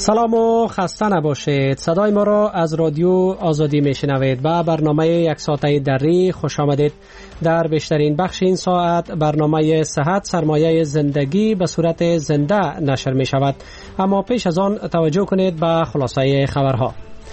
سلام و خسته نباشید. صدای ما را از رادیو آزادی میشنوید و برنامه یک ساعته دری خوش آمدید. در بیشترین بخش این ساعت برنامه صحت سرمایه زندگی به صورت زنده نشر می شود. اما پیش از آن توجه کنید به خلاصه خبرها.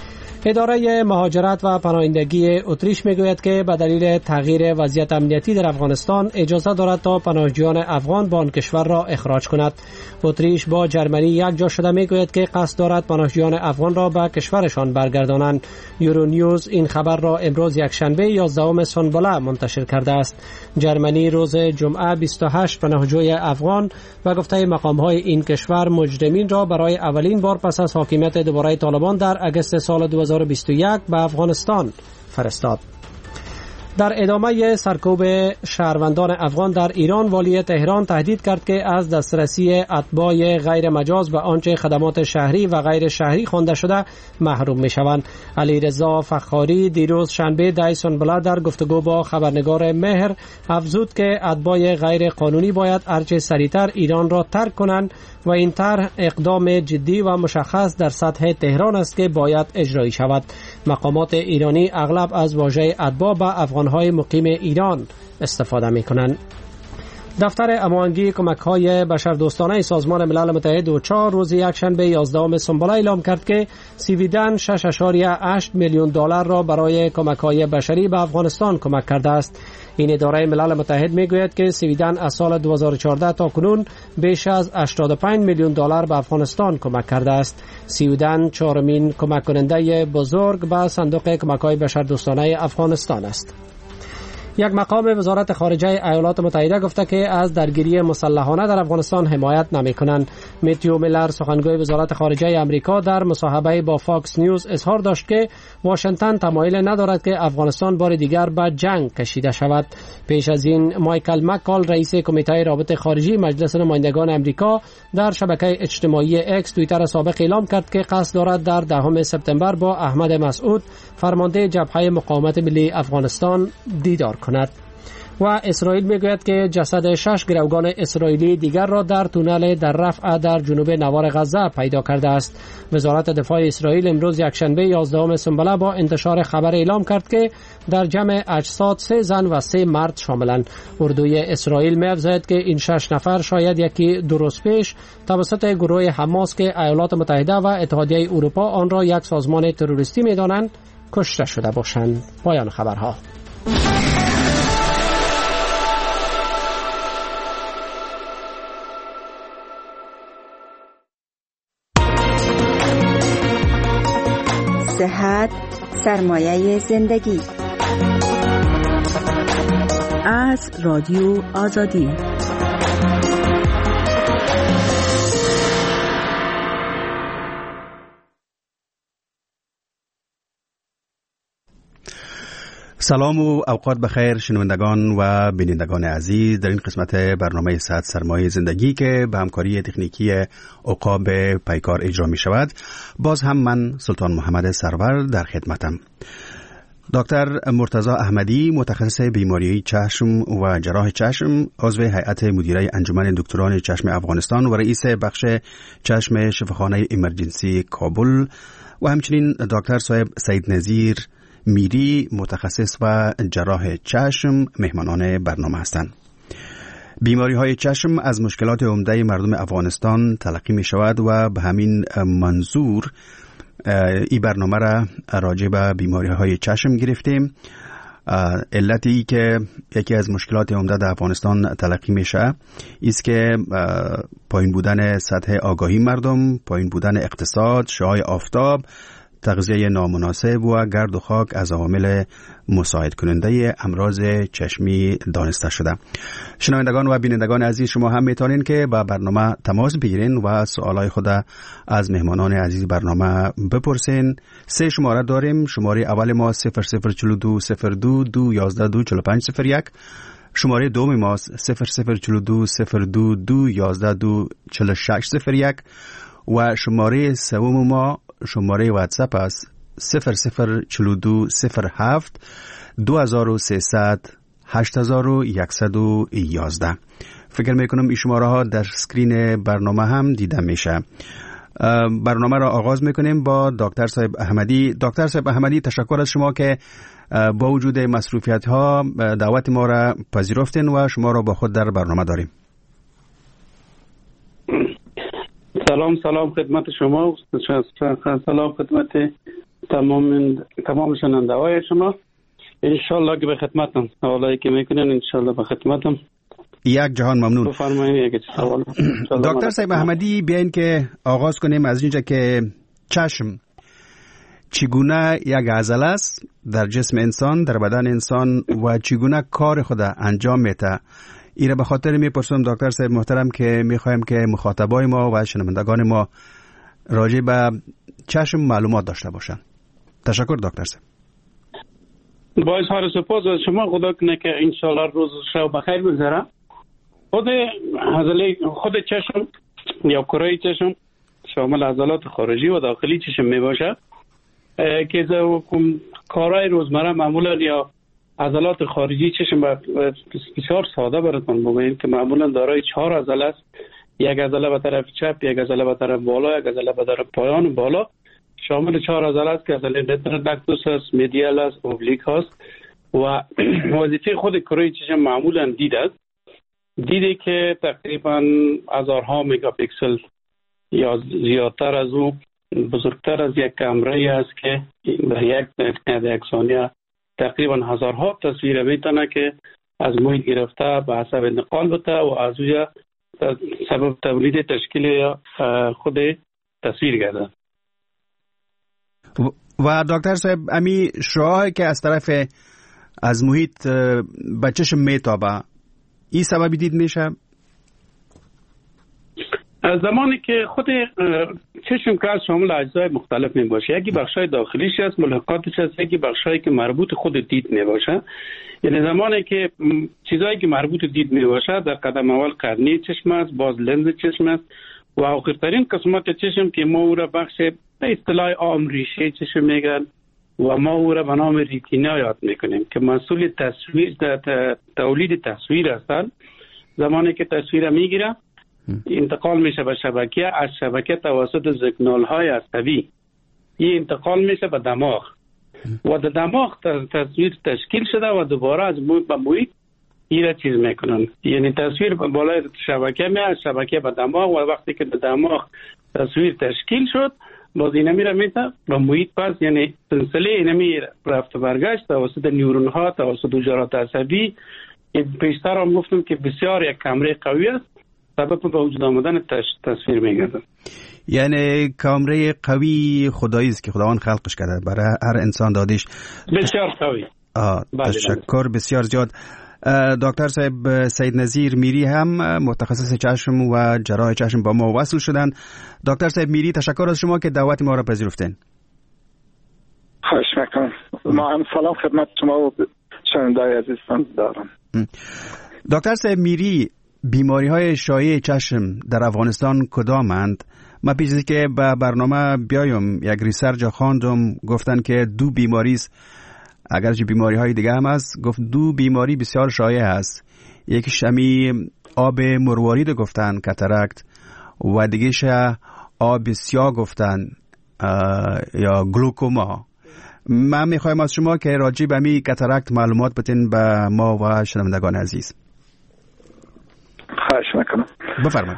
اداره مهاجرت و پناهندگی اتریش میگوید که به دلیل تغییر وضعیت امنیتی در افغانستان اجازه دارد تا پناهجویان افغان به آن کشور را اخراج کند. اتریش با جرمنی یک جا شده میگوید که قصد دارد پناهجویان افغان را به کشورشان برگردانند. یورو نیوز این خبر را امروز یکشنبه 11 سنبله منتشر کرده است. جرمنی روز جمعه 28 پناهجوی افغان و گفته مقام‌های این کشور مجرمین را برای اولین بار پس از حاکمیت دوباره طالبان در اگست سال 2021 به افغانستان فرستاد. در ادامه سرکوب شهروندان افغان در ایران، والی تهران تهدید کرد که از دسترسی اتباع غیر مجاز به آنچه خدمات شهری و غیر شهری خوانده شده محروم می شوند. علیرضا فخاری دیروز شنبه 10 سنبله در گفتگو با خبرنگار مهر افزود که اتباع غیر قانونی باید هرچه سریعتر ایران را ترک کنند و این طرح اقدام جدی و مشخص در سطح تهران است که باید اجرایی شود. مقامات ایرانی اغلب از واژه اتباع به افغانهای مقیم ایران استفاده می کنند. دفتر امانگی کمک‌های بشردوستانه سازمان ملل متحد اوچا روز یکشنبه 11 سنبله اعلام کرد که سویدن 6.8 میلیون دلار را برای کمک‌های بشری به افغانستان کمک کرده است. این اداره ملل متحد میگوید که سویدن از سال 2014 تا کنون بیش از 85 میلیون دلار به افغانستان کمک کرده است. سویدن چهارمین کمک کننده بزرگ به صندوق کمک‌های بشردوستانه افغانستان است. یک مقام وزارت خارجه ایالات متحده گفته که از درگیری مسلحانه در افغانستان حمایت نمی‌کنند. متیو میلر سخنگوی وزارت خارجه آمریکا در مصاحبه با فاکس نیوز اظهار داشت که واشنگتن تمایل ندارد که افغانستان بار دیگر به جنگ کشیده شود. پیش از این مایکل مکال رئیس کمیته رابطه خارجی مجلس نمایندگان آمریکا در شبکه اجتماعی اکس توییتر سابق اعلام کرد که قصد دارد در 10 سپتامبر با احمد مسعود فرمانده جبهه مقاومت ملی افغانستان دیدار کند. و اسرائیل میگوید که جسد 6 گروگان اسرائیلی دیگر را در تونل در رفح در جنوب نوار غزه پیدا کرده است. وزارت دفاع اسرائیل امروز یکشنبه 11 سنبله با انتشار خبر اعلام کرد که در جمع اجساد 3 زن و 3 مرد شاملند. اردوی اسرائیل می‌افزاید که این 6 نفر شاید یکی 2 روز پیش توسط گروه حماس که ایالات متحده و اتحادیه اروپا آن را یک سازمان تروریستی می‌دانند کشته شده باشند. پایان خبرها. صحت سرمایه زندگی از رادیو آزادی. سلام و اوقات بخیر شنوندگان و بینندگان عزیز در این قسمت برنامه صحت سرمایه زندگی که به همکاری تکنیکی عقاب پیکار اجرا می شود. باز هم من سلطان محمد سرور در خدمتم. دکتر مرتضی احمدی متخصص بیماری چشم و جراح چشم، عضو هیئت مدیره انجمن دکتران چشم افغانستان و رئیس بخش چشم شفاخانه ایمرجنسی کابل و همچنین دکتر صاحب سید نظیر میری متخصص و جراح چشم مهمانان برنامه هستند. بیماری های چشم از مشکلات عمده مردم افغانستان تلقی می شود و به همین منظور این برنامه را راجع به بیماری های چشم گرفتیم. علتی که یکی از مشکلات عمده در افغانستان تلقی میشه است که پایین بودن سطح آگاهی مردم، پایین بودن اقتصاد، شعاع آفتاب، تغذیه نامناسب و گرد و خاک از عوامل مساعد کننده امراض چشمی دانسته شده. شنوندگان و بینندگان عزیز، شما هم میتونین که با برنامه تماس بگیرین و سوالای خود از مهمانان عزیز برنامه بپرسین. 3 شماره داریم. شماره اول ما 0042 02 211 24501. شماره دوم ما 0042 02 211 24601 و شماره سوم ما شماره واتساپ است 0042 07 2300 8111. فکر میکنم این شماره ها در سکرین برنامه هم دیده میشه. برنامه را آغاز میکنیم با دکتر صاحب احمدی. دکتر صاحب احمدی، تشکر از شما که با وجود مصروفیت ها دعوت ما را پذیرفتین و شما را با خود در برنامه داریم. سلام خدمت شما، سلام خدمت تمام شنونده های شما. انشالله که به خدمتم، سوالایی که میکنین انشالله به خدمتم. یک جهان ممنون. بفرمایید. یک سوال دکتر صاحب احمدی، بیاین که آغاز کنیم از اینجا که چشم چگونه یک عضله است در جسم انسان، در بدن انسان، و چگونه کار خود انجام میده. ایره به خاطر میپرسم دکتر صاحب محترم که میخوایم که مخاطبای ما و شنوندگان ما راجع به چشم معلومات داشته باشن. تشکر دکتر صاحب. با اظهار سپاس از شما. خدا کنه که انشالله روز شب بخیر بگذره. خود چشم یا کره چشم شامل عضلات خارجی و داخلی چشم می باشه که کارهای روزمره معمولا یا عضلات خارجی چشم بسیار ساده براتون بگویم که معمولا دارای 4 عضله است. یک عضله به طرف چپ، یک عضله به طرف بالا، یک عضله به طرف پایان بالا. شامل 4 عضله است که عضله رترودکتوس است، مدیال است، اوبلیک است. و وظیفه خود کره چشم معمولا دید است. دیدی که تقریبا هزارها مگاپیکسل یا زیادتر از او، بزرگتر از یک کامره است که در یک ثانیه تقریبا هزارها تصویر میتونه که از محیط گرفته به حسب انتقال بده و از اوجا سبب تولید تشکیل خود تصویر گرده. و دکتر صاحب، امی شعاعی که از طرف از محیط به چشم میتابه، این سببی دید میشه؟ از زمانی که خود چشم که از شامل اجزای مختلف می باشه، یکی بخشای داخلیش هست، ملحقاتش هست، یکی بخشایی که مربوط خود دید می باشه. یعنی زمانی که چیزایی که مربوط دید می باشه در قدم اول قرنی چشم است، باز لنز چشم است و آخرترین قسمت چشم که ما او را بخش به اصطلاح عام ریشه چشم میگن و ما او را به نام ریتینا یاد میکنیم که مسئول تصویر تولید تصویر هستند. زمانی که تصویر میگیره انتقال میشه به شبکه، از شبکه توسط سیگنال های عصبی این انتقال میشه به دماغ و در دماغ تصویر تشکیل شده و دوباره از محیط به محیط ایره چیز میکنن. یعنی تصویر بالای شبکه میاد، از شبکه به دماغ و وقتی که در دماغ تصویر تشکیل شد باز اینه میره میده به محیط. پس یعنی سلسله اینه میره رفت برگشت توسط نیورون ها، توسط حجرات عصبی. پیشتر هم گفتم که بسیار یک کامره قوی است، سبب به وجود آمدن تصویر میگرده. یعنی کامره قوی خدایی است که خداوند خلقش کرده، برای هر انسان دادیش. بسیار قوی. تشکر بسیار زیاد. دکتر صاحب سید نظیر میری هم متخصص چشم و جراح چشم با ما وصل شدن. دکتر صاحب میری، تشکر از شما که دعوت ما را پذیرفتین. خواهش میکنم. ما هم سلام خدمت شما و شنونده‌های عزیزتان دارم. دکتر صاحب میری، بیماری های شایع چشم در افغانستان کدامند؟ ما پیش از که به برنامه بیایم یک ریسرچ خواندم، گفتن که 2 بیماری است، اگرچه بیماری های دیگه هم هست، گفت 2 بیماری بسیار شایع است. یکیش همی آب مروارید گفتن، کاتاراکت، و دیگهش آب سیاه گفتن یا گلوکوما. من میخوایم از شما که راجع به می کاتاراکت معلومات بدین به ما و شنوندگان عزیز. خواهش میکنم. بفرمایید.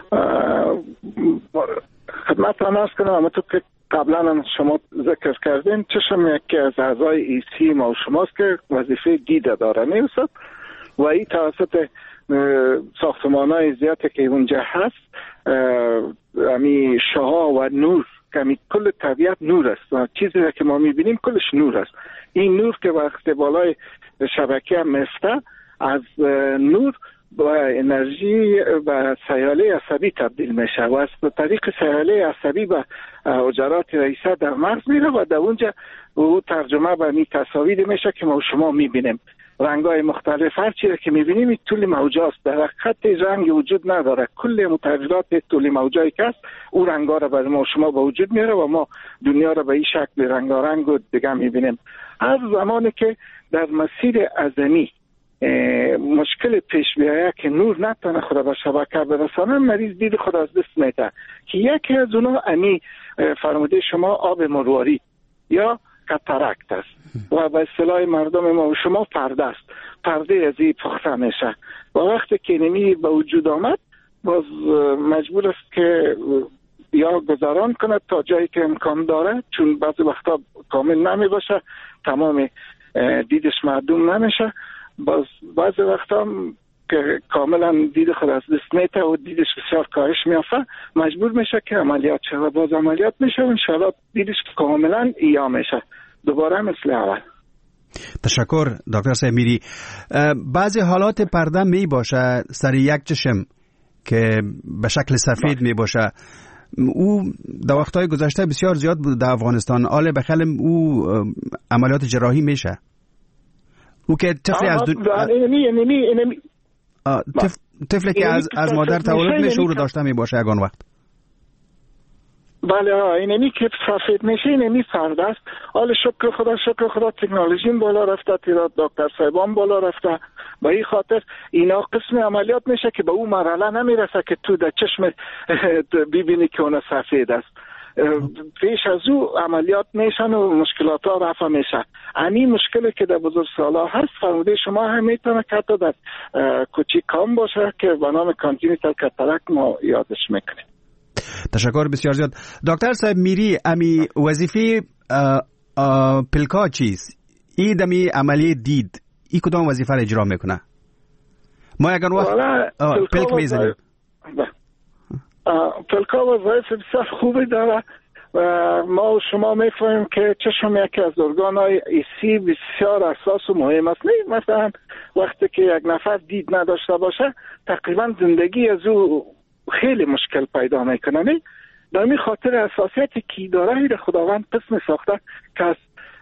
خدمتتان عرض کنم، اما تو که قبلا شما ذکر کردین چشم یکی از اعضای ایسی ما و شماست که وظیفه دیده داره نیست و این توسط ساختمان‌های زیادی که اونجا هست، امی شعاع و نور که امی کل طبیعت نور است و چیزی که ما میبینیم کلش نور است. این نور که وقتی بالای شبکه هم میفته، از نور با انرژی و سیاله عصبی تبدیل میشه و از طریق سیاله عصبی به حجرات رئیسه در مغز میره و در اونجا او ترجمه به می تصاویر میشه که ما شما میبینیم. رنگ‌های مختلف هر چیزی که میبینیم این طول موجه است، در خط رنگ وجود نداره. کل متغیرات طول موجه‌ای که است او رنگ‌ها را برای ما شما به وجود میاره و ما دنیا را به این شکل رنگارنگ و دیگه میبینیم. هر زمانی که در مسیر ازمی مشکل پیش بیاید که نور نتونه خود به شبکه برسانه، مریض دید خود از دست میده که یکی از اونا امی فرموده شما آب مرواری یا کاتاراکت است و به اصطلاح مردم ما و شما پرده است. پرده از این پخته میشه و وقتی که نمی به وجود آمد باز مجبور است که یا گذران کنه تا جایی که امکان داره، چون بعضی وقتا کامل نمی باشه، تمام دیدش معدوم نمیشه. باز بعضی وقتا که کاملا دید خود از دست میته و دیدش بسیار کاهش میافته، مجبور میشه که عملیات شود. باز عملیات میشه و انشاءالله دیدش کاملا احیا میشه دوباره مثل اول. تشکر دکتر صاحب میری. بعضی حالات پرده می باشه سر یک چشم که به شکل سفید می باشه، او در وقتهای گذشته بسیار زیاد بود در افغانستان. آله بخل او عملیات جراحی میشه. او که طفلی از طفلی که از مادر تولد میشه او رو داشته می باشه یگان وقت. بله اینمی که سفید میشه اینمی فرد است. حالا شکر خدا تکنولوژی بالا رفته، تعداد دکتر صاحبان بالا رفته. با این خاطر اینا قسم عملیات میشه که به اون مرحله نمیرسه که تو در چشم ببینی که اون سفید است. پیش از او عملیات میشن و مشکلات ها رفع میشه. امی مشکلی که در بزرگسالا هست فرموده شما هم میتونه که حتی در کوچیکان باشه که به نام کانجنیتال کاتاراکت ما یادش میکنیم. تشکر بسیار زیاد. دکتر صاحب میری، امی وظیفه پلکا چیست؟ ای دمی عملی دید ای کدام وظیفه را اجرا میکنه؟ ما اگر وقت پلک میزنیم پلکا وظایف بسیار خوبی داره و ما و شما میفهمیم که چشم یکی از ارگان‌های حسی بسیار اساس و مهم است. نه مثلا وقتی که یک نفر دید نداشته باشه تقریبا زندگی از او خیلی مشکل پیدا میکنه. نه در این خاطر اساسیتی که داره این خداوند قسم ساخته که از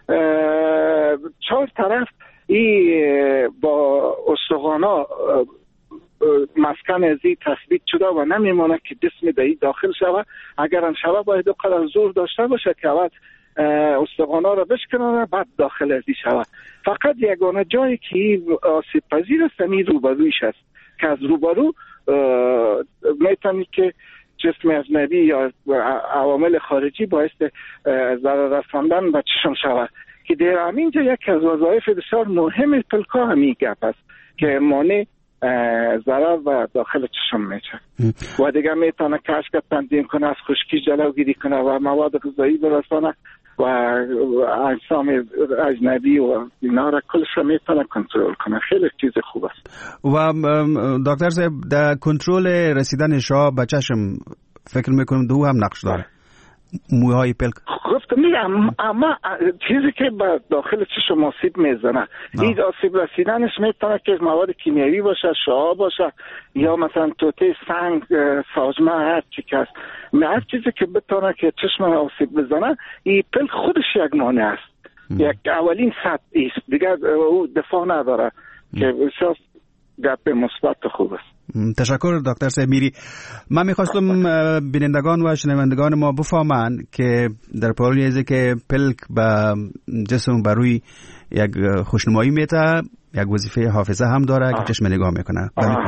4 طرف این با استخوانا مسکن ازی تثبیت شده و نمیمونه که جسم دایی داخل شود. اگر هم شود باید قدر زور داشته باشه که اول استخوانا را بشکنه بعد داخل ازی شود. فقط یگانه جایی که آسیب پذیر است این روبرویش است که از روبرو میتونی که جسم اجنبی یا عوامل خارجی باعث ضرر رساندن به چشم شود که در همینجا یک از وظایف بسیار مهم پلکا همین گپ است که مانع ضرر و داخل چشم میشه و دیگه میتونه کشک تنظیم کنه، از خشکی جلوگیری کنه و مواد غذایی برسانه و اجسام اجنبی و اینا را کلش میتونه کنترل کنه. خیلی چیز خوب است. و دکتر صاحب در کنترل رسیدن شاه به چشم فکر میکنم دو هم نقش داره. موهای پلک گفتم اما چیزی که به داخل چشم آسیب میزنه این آسیب رسیدنش میتونه که مواد کیمیایی باشه، شعاع باشه یا مثلا توته سنگ، ساجمه، هر چی که هست. هر چیزی که بتونه که چشم آسیب بزنه این پلک خودش یک مانع است. یک اولین سطح است دیگه او دفاع نداره که بسیار گپ مثبت خوب است. تشکر دکتر صاحب میری. من میخواستم بینندگان و شنوندگان ما بفهمند که در پالی ازی که پلک به جسم بروی یک خوشنمایی میته، یک وظیفه حافظه هم داره که چشم نگاه میکنه.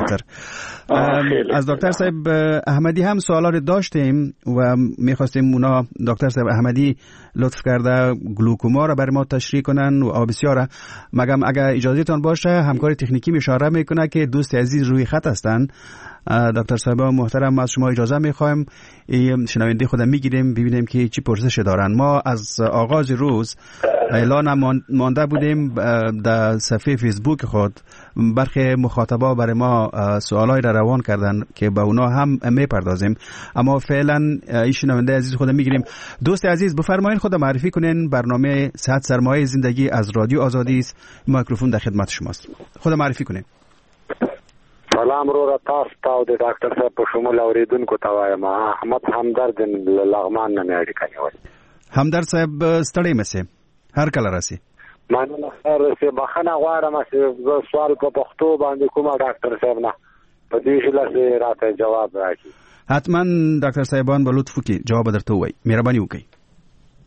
از دکتر صاحب احمدی هم سوالات داشتیم و میخواستیم اونا دکتر صاحب احمدی لطف کرده گلوکوما را برای ما تشریح کنن و بسیاره. مگم اگر اجازهتان باشه همکار تکنیکی اشاره میکنه که دوست عزیز روی خط هستن. دکتر صاحب محترم از شما اجازه میخوایم شنونده خودم میگیریم ببینیم که چی پرسش دارن. ما از آغاز روز اعلان مانده بودیم در صفحه فیسبوک خود، برخی مخاطبا برای ما سوالای را روان کردن که با اونا هم میپردازیم، اما فعلا این شنونده عزیز خودم میگیریم. دوست عزیز بفرمایید خود معرفی کنین. برنامه صحت سرمایه زندگی از رادیو آزادی است. میکروفون در خدمت شماست. خود معرفی کنین. سلام رو تاسو د ډاکټر صاحب په شمول اوریدونکو ته وایم احمد همدرد لغمان نه اړیکه نیولې. همدرد صاحب ستړی مشه هر کله راسي. مننه سره بخنه غواړم چې سوال په پښتو باندې کومه ډاکټر صاحب نه په دې ځل راته جواب راکړي. حتما ډاکټر صاحبان به لطف وکړي جواب درته وایي. مهرباني وکړئ.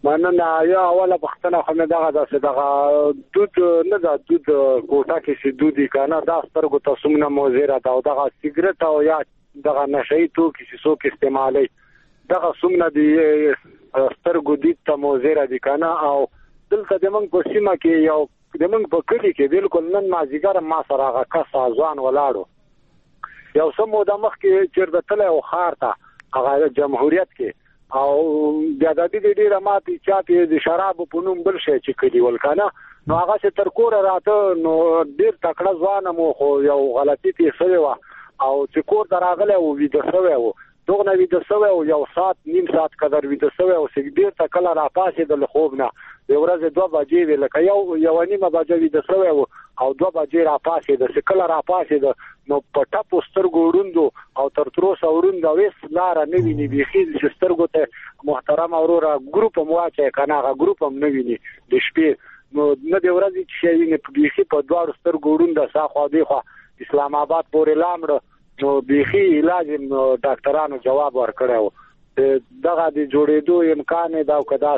مننه. یا اوله پښتنه خو مې دغه دود نه دا دود ګوټه کې چې دودي کنه دا سترګو ته سمنه موزیره دا او دغه سیګریټ او یا دغه نشئی توکي چې څوک استعمالي دغه سمنه دی سترګو دې ته موزیره دي کنه. او دلته د موږ په سیمه کې یو د موږ په کلی کې بالکل نن مازیګر ما سره هغه کس ځوان ولاړو یو سمو د مخ کې چیرته تل او خار ته هغه جمهوریت کې او بیا د دې ډیره ماتي چاته د شراب په نوم بل شي چې کلی ولکنه نو هغه چې تر کور راته نو ډیر تکړه ځوان مو خو یو غلطي تي سوي وا او چې کور دراغله او ویده سوي وو دغه ویده سوي او یو ساعت نیم ساعت قدر ویده سوي او چې ډیر تکړه را پاسې د خوب نه د ورځې 2 بجې ویل ک یو نیمه بجې ویده سوي او 2 بجې را پاسې د سکل را پاسې نو پټه پوستر ګوروندو او تر تروس اوروند وېس لار نه ویني بيخي چې سترګو ته محترم اورورا ګروپ مواچه کنه هغه ګروپ هم نه ویني د شپې نو نه د ورځې چې ویني بيخي په دوار ستر ګوروند ساخو دی خو اسلام آباد پورې لامړ نو بيخي علاج ډاکټرانو جواب ورکړو دغه د جوړېدو امکان دا او کدا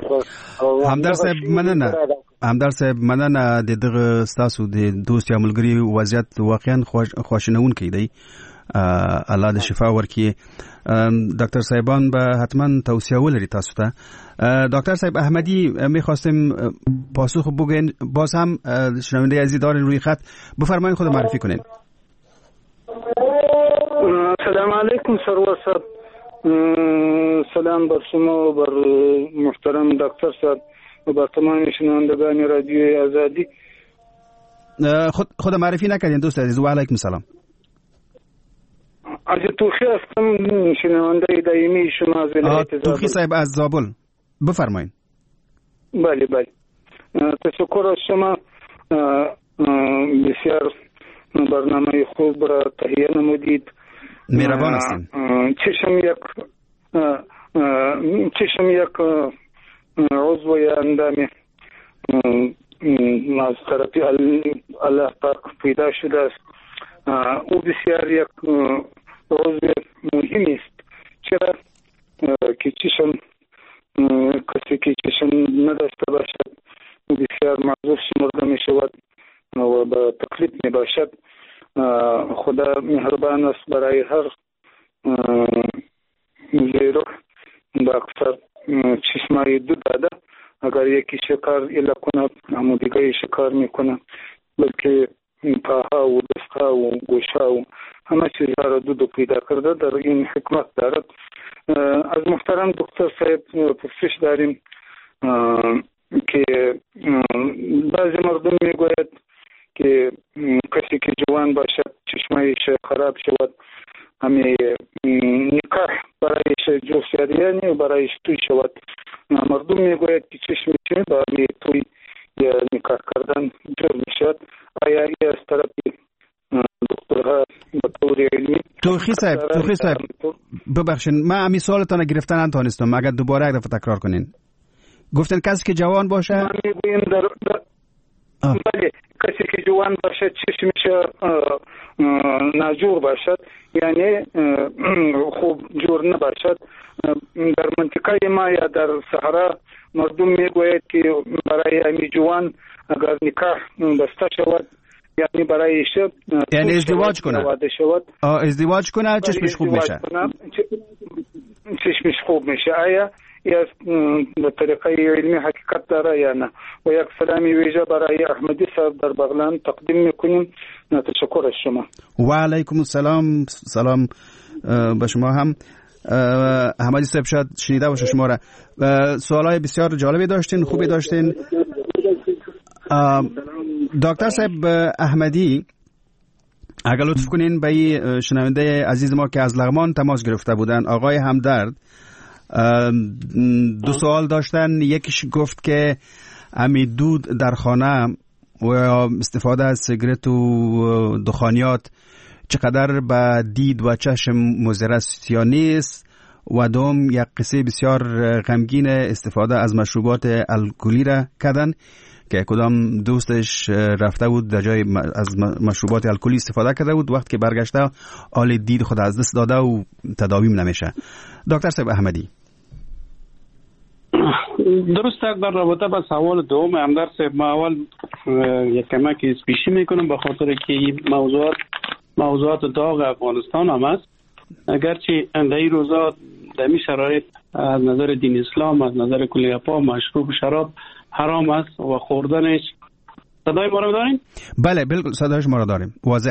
همدار صاحب مننه د دغه تاسو د دوست یا ملګری وضعیت واقعا خواشینونکی دی الله د شفا ورکړي. دکتر صاحبان به حتما توصیه ولري تاسو ته. دکتر صاحب احمدی میخواستیم پاسخ بگین باز هم شنونده عزیز دارین روی خط بفرمایید خود معرفی کنین. السلام علیکم سرور صاحب. سلام بر شما و بر محترم دکتر صاحب و بر تمام شنوندگان رادیو آزادی. خود معرفی نکردین دوست عزیز. و علیکم سلام. از توخی هستم شنونده دائمی شما از ولایت زابل. توخی صاحب از زابل بفرمایید. بله بله تشکر از شما. بسیار برنامه خوب را تهیه نمودید. مهربان هستین. چشم یک عضو یا اندام از طرف الله پاک پیدا شده است. او بسیار یک عضو مهم است. چرا که چشم کسی که چشم نداشته باشد بسیار معذور شمرده می شود و به تکلیف می باشد. خدا مهربان است برای هر زیرک با اکثر چشمای دو داده. اگر یکی شکار الا کنه همو دیگه شکار میکنه بلکه پاها و دستها و گوشها و همه چیزها را دو پیدا کرده. در این حکمت دارد. از محترم دکتر صاحب پرسش داریم که بعضی مردم میگوید که کسی که جوان باشد چشمایش خراب شود همه نکاح برایش جوش یعنی برایش توی شود. مردم میگوید که چشمش برای توی یا نکاح کردن جور میشود. آیا ای از طرف دکترها به طور علمی؟ توخی صاحب ببخشین من امی سوالتان گرفتن نتونستم اگر دوباره یک دفعه تکرار کنین. گفتن کسی که جوان باشه من میگویم بله کسی که جوان باشد چشمش ناجور باشد یعنی خوب جور نباشد. در منطقه ما یا در صحرا مردم میگوید که برای امی جوان اگر نکاح بسته شود یعنی برای یعنی ازدواج کنه ازدواج کنه چشمش خوب میشه. چشمش خوب میشه. آیا یا به طریقه علمی حقیقت داره یا نه؟ و یک سلامی ویژه برای احمدی صاحب در بغلان تقدیم میکنیم. تشکر از شما. و علیکم السلام. سلام به شما هم. احمدی صاحب شاید شنیده باشه شما را. سوالای بسیار جالبی داشتین خوبی داشتین. دکتر صاحب احمدی اگر لطف کنین به شنونده عزیز ما که از لغمان تماس گرفته بودن آقای همدرد دو سوال داشتن. یکیش گفت که امی دود در خانه و استفاده از سیگرت و دخانیات چقدر به دید و چشم مضر است یا نیست. و دوم یک قصه بسیار غمگین استفاده از مشروبات الکلی را کردن که کدام دوستش رفته بود در جای از مشروبات الکلی استفاده کرده بود وقتی که برگشته حال دید خود از دست داده و تداویم نمیشه. دکتر صاحب احمدی درست در رابطه با سوال دوم همدرد صاحب، ما اول یک کمک پیشی میکنم به خاطر که این موضوعات داغ افغانستان هم است. اگرچه در این روزا در این شرایط از نظر دین اسلام، از نظر کلیه‌پا مشروب شراب حرام است و خوردنش. صدای ما رو داریم؟ بله بالکل صدایش ما رو داریم واضح.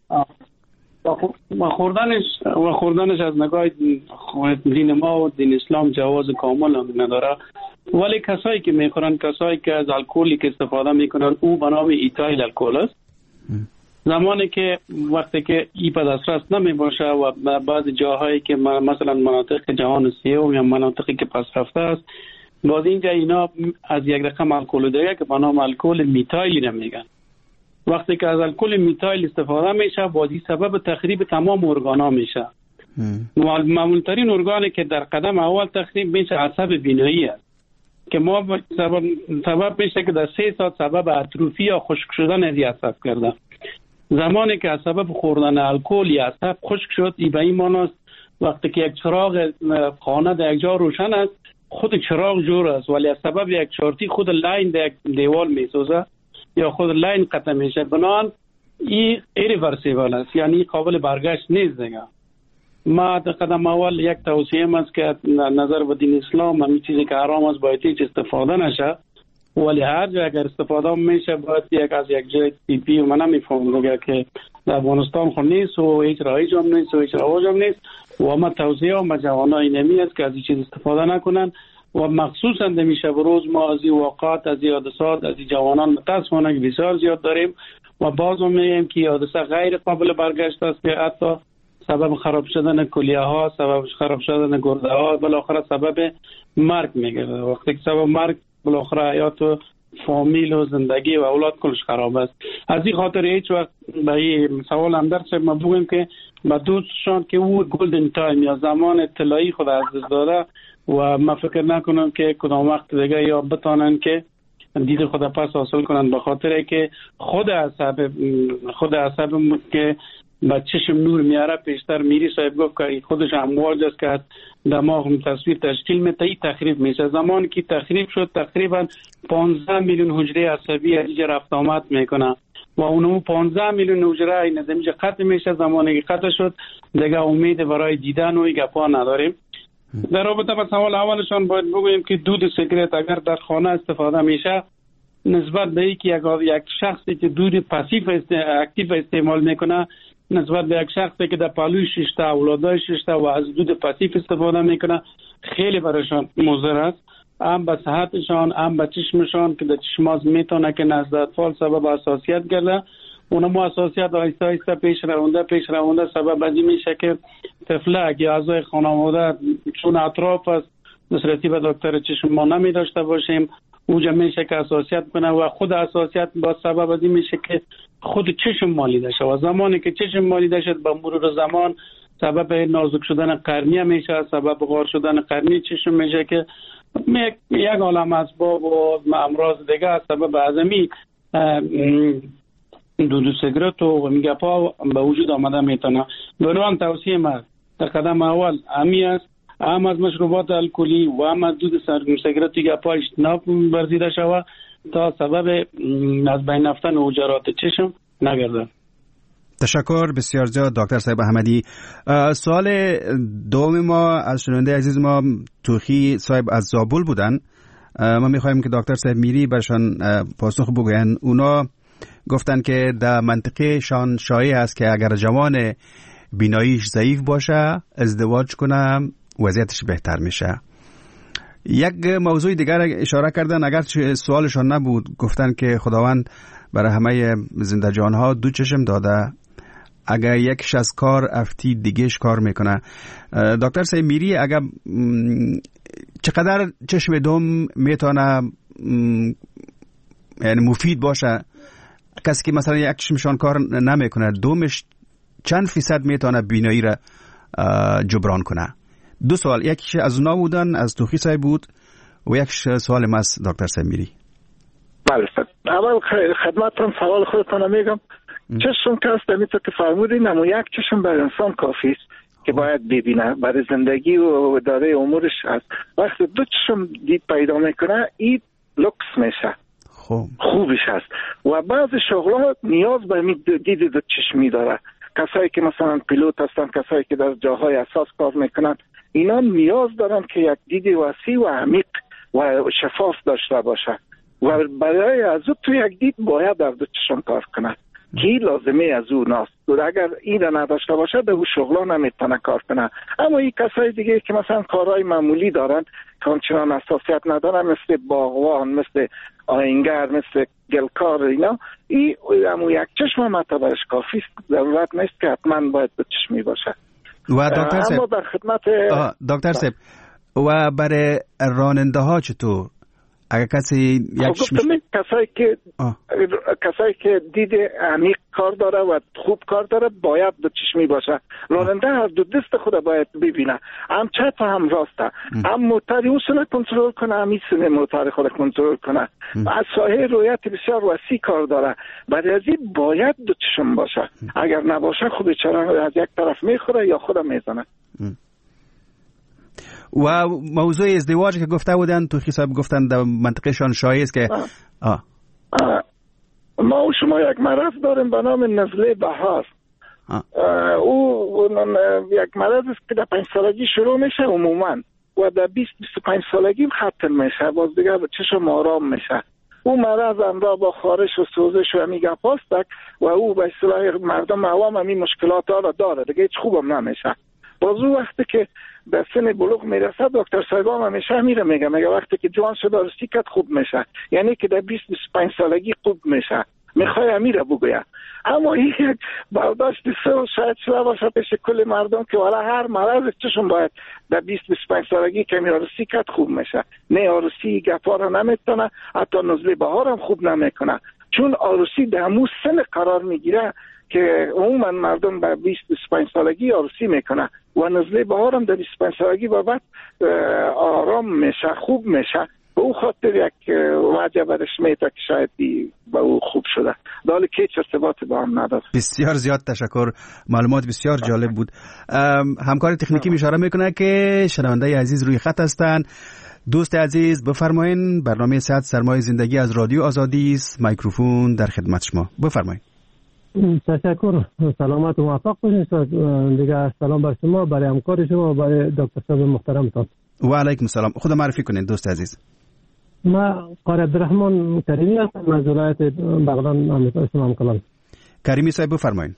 و خوردنش از نگاه دین ما و دین اسلام جواز کامل هم نداره، ولی کسایی که میخورن، کسایی که از الکلی که استفاده میکنن، او به نام ایتایل الکل است. زمانی که وقتی که این به دسترس نمی باشه و بعضی جاهایی که مثلا مناطق جهان سیوم یا مناطقی که پس رفته است، باز اینجا اینا از یک رقم الکل دیگه که به نام الکل میتایل نمیگن. وقتی که از الکل میتایل استفاده میشه، باز این سبب تخریب تمام ارگانا میشه. معمولترین ارگانی که در قدم اول تخریب میشه عصب بینایی است که ما سبب میشه که در 3 ساعت سبب اتروفی یا خشک شدن از عصب کرده. زمانی که سبب خوردن الکل یا عصب خشک شد، ای به این معناست وقتی که یک چراغ خانه در یک جا روشن است، خود چراغ جور است، ولی از سبب یک شارتی خود لاین در یک دیوال میسوزه یا خود لاین قطع میشه. بنابراین این ایریورسیبل است، یعنی قابل برگشت نیست دیگه. ما در قدم اول یک توصیه است که نظر به دین اسلام همین چیزی که حرام است باید هیچ استفاده نشه، ولی هر جا اگر استفاده میشه باید از یک جای تیپی و من نمیفهم دیگه که در افغانستان خود نیست و هیچ رایج هم نیست و هیچ رواج هم نیست و ما توصیه هم به جوانای نمی است که از این چیز استفاده نکنن و مخصوصا میشه بروز ما از این واقعات، از این حادثات، از این جوانان متاسفانه بسیار زیاد داریم و باز هم میگیم که حادثه غیر قابل برگشت است که حتی سبب خراب شدن کلیه ها، سبب خراب شدن گرده ها، بالاخره سبب مرگ میگیره. وقتی که سبب مرگ بالاخره حیات و فامیل و زندگی و اولاد کلش خراب است. از این خاطر هیچ وقت به این سوال هم درس ما بگویم که به دوستشان که او گلدن تایم یا زمان طلایی خود از دست داده و ما فکر نکنم که کدام وقت دیگه یا بتانن که دید خود پس حاصل کنن، به خاطر که خود عصب که با چشم نور میاره پیشتر میری صاحب گفت که خودش امواج است که دماغ تصویر تشکیل میده، این تخریب میشه. زمانی که تخریب شد تقریبا 15 میلیون حجره عصبی از اینجا رفت آمد میکنه و اونو 15 میلیون حجره این از اینجا قطع میشه. زمانی که قطع شد دیگه امید برای دیدن و گپا نداریم. در رابطه با سوال اولشان باید بگوییم که دود سیگرت اگر در خانه استفاده میشه، نسبت به اینکه یک شخصی که دود پاسیو اکتیو استعمال میکنه نسبت به یک شخصی که در پالوی ششته، اولادای ششته و از دود پاسیو استفاده میکنه، خیلی برایشان مضر است، هم به صحتشان هم به چشمشان که در چشماز میتونه که نزد اطفال سبب حساسیت گرده. اونم حساسیت آهسته آهسته پیش رونده سبب ازی میشه که طفلک یا اعضای خانواده چون اطراف است نصرتی به دکتر چشم ما نمی داشته باشیم، اوجا میشه که حساسیت کنه و خود حساسیت با سبب ازی میشه که خود چشم مالیده شد و زمانی که چشم مالیده شد به مرور زمان سبب نازک شدن قرنیه میشه، سبب غار شدن قرنی چشم میشه که یک عالم اسباب و امراض دیگه سبب اعظمی دود سیگرت و میگپا به وجود آمده میتونه. بنابراین توصیه ما در قدم اول همی است، هم از مشروبات الکلی و هم از دود سیگرت و گپا اجتناب ورزیده شود تا سبب از بین رفتن حجرات چشم نگرده. تشکر بسیار زیاد دکتر صاحب احمدی. سوال دوم ما از شنونده عزیز ما توخی صاحب از زابل بودن. ما میخوایم که دکتر صاحب میری برشان پاسخ بگوین. اونا گفتن که در منطقه شان شایع است که اگر جوان بیناییش ضعیف باشه ازدواج کنه وضعیتش بهتر میشه. یک موضوع دیگر اشاره کردن، اگر سوالشان نبود، گفتن که خداوند برای همه زنده جانها دو چشم داده، اگر یکش از کار افتی دیگهش کار میکنه. دکتر صاحب میری اگر چقدر چشم دوم میتونه یعنی مفید باشه؟ کسی که مثلا یک چشمشان کار نمیکنه دومش چند فیصد میتونه بینایی را جبران کنه؟ دو سوال، یکیش از اونا بودن از توخی صاحب بود و یک سوال ما از دکتر صاحب میری. بله اول خدمتتون سوال خودتون میگم. چشم که است میتونه که فرمودین اما یک چشم بر انسان کافی است. که باید ببینه برای زندگی و اداره امورش هست. وقتی دو چشم دید پیدا میکنه این لوکس میشه، خوبش هست. و بعض شغلها نیاز به دید دو چشمی داره. کسایی که مثلا پیلوت هستن، کسایی که در جاهای اساس کار میکنن، اینا نیاز دارن که یک دید وسیع و عمیق و شفاف داشته باشه و برای از او تو یک دید باید در دو چشم کار کنه که لازمه از او ناست. اگر این را نداشته باشه به او شغلا نمیتونه کار کنه. اما این کسای دیگه که مثلا کارهای معمولی دارن که آنچنان حساسیت ندارن، مثل باغوان، مثل آهنگر، مثل گلکار، اینا همون یک چشم مطابقش کافی است. ضرورت نیست که حتما باید دو چشمی باشه. و دکتر صاحب، اما در خدمت دکتر صاحب، و برای راننده ها چطور؟ اگر کسی یک چشم، کسایی که دید عمیق کار داره و خوب کار داره باید دو چشمی باشه. راننده هر دو دست خود باید ببینه، هم چپ و هم راسته، هم موتر اون کنترل کنه، هم این موتر خود کنترل کنه. از ساحه رویت بسیار وسیع کار داره، برای از این باید دو چشم باشه. اگر نباشه خود بیچاره از یک طرف میخوره یا خود میزنه. و موضوع ازدواج که گفته بودن تو حساب گفتن در منطقهشان شایع است که ما و شما یک مرض داریم به نام نزله بهار. او یک مرض است که در 5 سالگی شروع میشه عموما و در 20-25 سالگی ختم میشه، باز دیگه چشم آرام میشه. او مرض همراه با خارش و سوزش و همی گپاست و او به اصطلاح مردم عوام همین مشکلات ها را داره، دیگه هیچ خوبم نمیشه. باز او وقتی که به سن بلوغ میرسه دکتر صاحبام همیشه میره میگه وقتی که جوان شده عروسی کرد خوب میشه، یعنی که در 20-25 سالگی خوب میشه. میخوای امیره بگویه، اما این یک برداشت سر شاید شده باشه پیش کل مردم که والا هر مرض چشم باید در 20-25 سالگی که عروسی کرد خوب میشه. نه، عروسی گپا رو نمیتونه، حتی نزله بهار هم خوب نمیکنه، چون عروسی در همون سن قرار میگیره که عموما مردم به 20-25 سالگی عروسی میکنه و نزله بهار هم در 25 سالگی بعد آرام میشه، خوب میشه. به او خاطر یک وجه برش میته که شاید به او خوب شده، دالی که هیچ ارتباطی با هم نداره. بسیار زیاد تشکر، معلومات بسیار جالب بود. همکار تکنیکی اشاره میکنه که شنونده عزیز روی خط هستند. دوست عزیز بفرمایید، برنامه صحت سرمایه زندگی از رادیو آزادی است، میکروفون در خدمت شما، بفرمایید. تشکر، سلامت و موفق باشید. دیگه سلام بر شما، برای همکار شما و برای دکتر صاحب محترمتان. و علیکم السلام. خود معرفی کنید دوست عزیز. ما قاری عبدالرحمن کریمی هستم از ولایت بغلان، آمریکا شمال کلان. کریمی صاحب بفرمایید.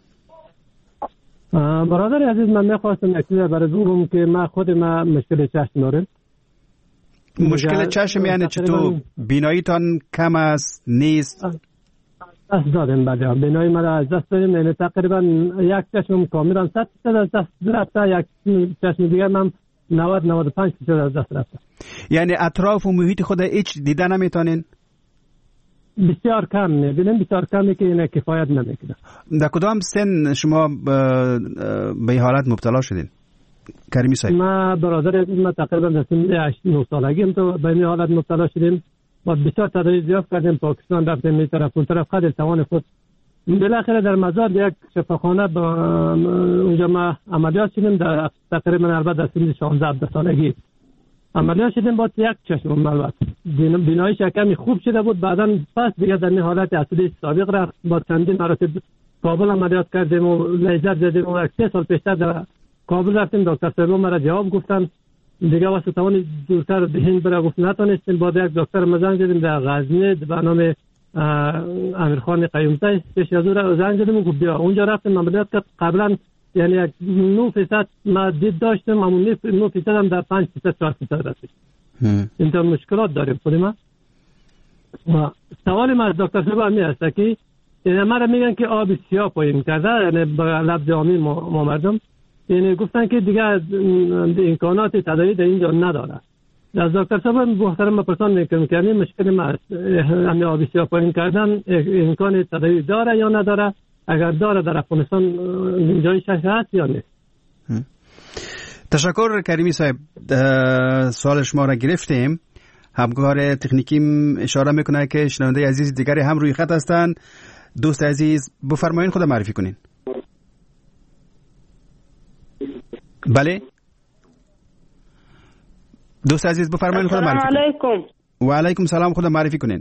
برادر عزیز، من میخواستم یک چیز برای بگم که خود مشکل چشم دارم. مشکل چشم یعنی چطور؟ بیناییتان کم است، نیست؟ دست دادم بله، بینایی مرا از دست دادم، یعنی تقریبا یک چشم کاملا 100% از دست رفته، یک چشم دیگر من 90-95% از دست رفته. یعنی اطراف و محیط خود هیچ دیده نمیتونین؟ بسیار کم میبینم، بسیار کمی که اینه کفایت نمیکنه. در کدام سن شما به حالت مبتلا شدین کریمی صاحب؟ ما برادر ما تقریبا در سن 8-9 سالگی تو به این حالت مبتلا شدیم و بسیار تدریج یافت کردیم، پاکستان رفتیم این طرف اون طرف، خود توان خود بالاخره در مزار یک شفاخانه با اونجا ما عملیات شدیم، در تقریبا در سن 16 سالگی عملیات شدیم. با یک چشم البته بیناییش کمی خوب شده بود، بعدا پس دیگه در این حالت اصلی سابق رفت. با چندین مراتب کابل عملیات کردیم و لیزر زدیم و 3 سال پیشتر در کابل رفتیم، دکتر صاحب مرا جواب گفتن دیگه واسه توان دورتر به هند برای گفت نتونستیم. بعد یک دکتر مزنگ زدیم در غزنی به نام امیرخان قیومزی، پیش از او زنگ زدیم و گفت بیا اونجا رفتیم عملیات کرد. قبلا یعنی 9% ما دید داشتم، اما 9% هم در 5%-4% رسید. اینطور مشکلات داریم خود ما. و سوال ما از دکتر صاحب همی هست که یعنی مرا میگن که آب سیاه پایین کرده، یعنی با لفظ عامی ما مردم یعنی گفتن که دیگه امکانات تداوی در اینجا نداره. از دکتر صاحب محترم پرسان میکنم که همین مشکل ما همین آب سیاه پایین کردن امکان تداوی داره یا نداره؟ اگر داره در افغانستان جای شش هست یا نه؟ تشکر کریمی صاحب، سوال شما را گرفتیم. همکار تکنیکیم اشاره میکنه که شنونده عزیز دیگری هم روی خط هستند. دوست عزیز بفرمایید خود معرفی کنین. بله دوست عزیز بفرمایید خود معرفی کنید. علیکم. و علیکم سلام، خود معرفی کنین.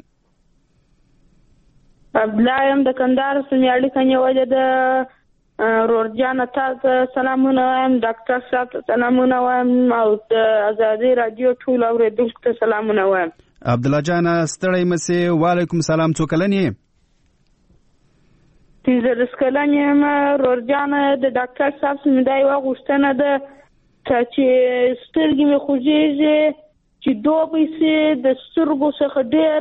عبدالله د کندهار سمیاړي کني وجه د رورجان تاسو سلامونه وایم، ډاکټر صاحب سلامونه وایم او د ازادي رادیو ټول اوریدونکو ته سلامونه وایم. عبدالله جان ستړی مسي. و علیکم سلام. څو کلن یې؟ 13 کلن یم. رورجان د ډاکټر صاحب سمدای وغوښتنه ده چې سترګې مې خوږېږي چې دوبۍ سي د سترګو څخه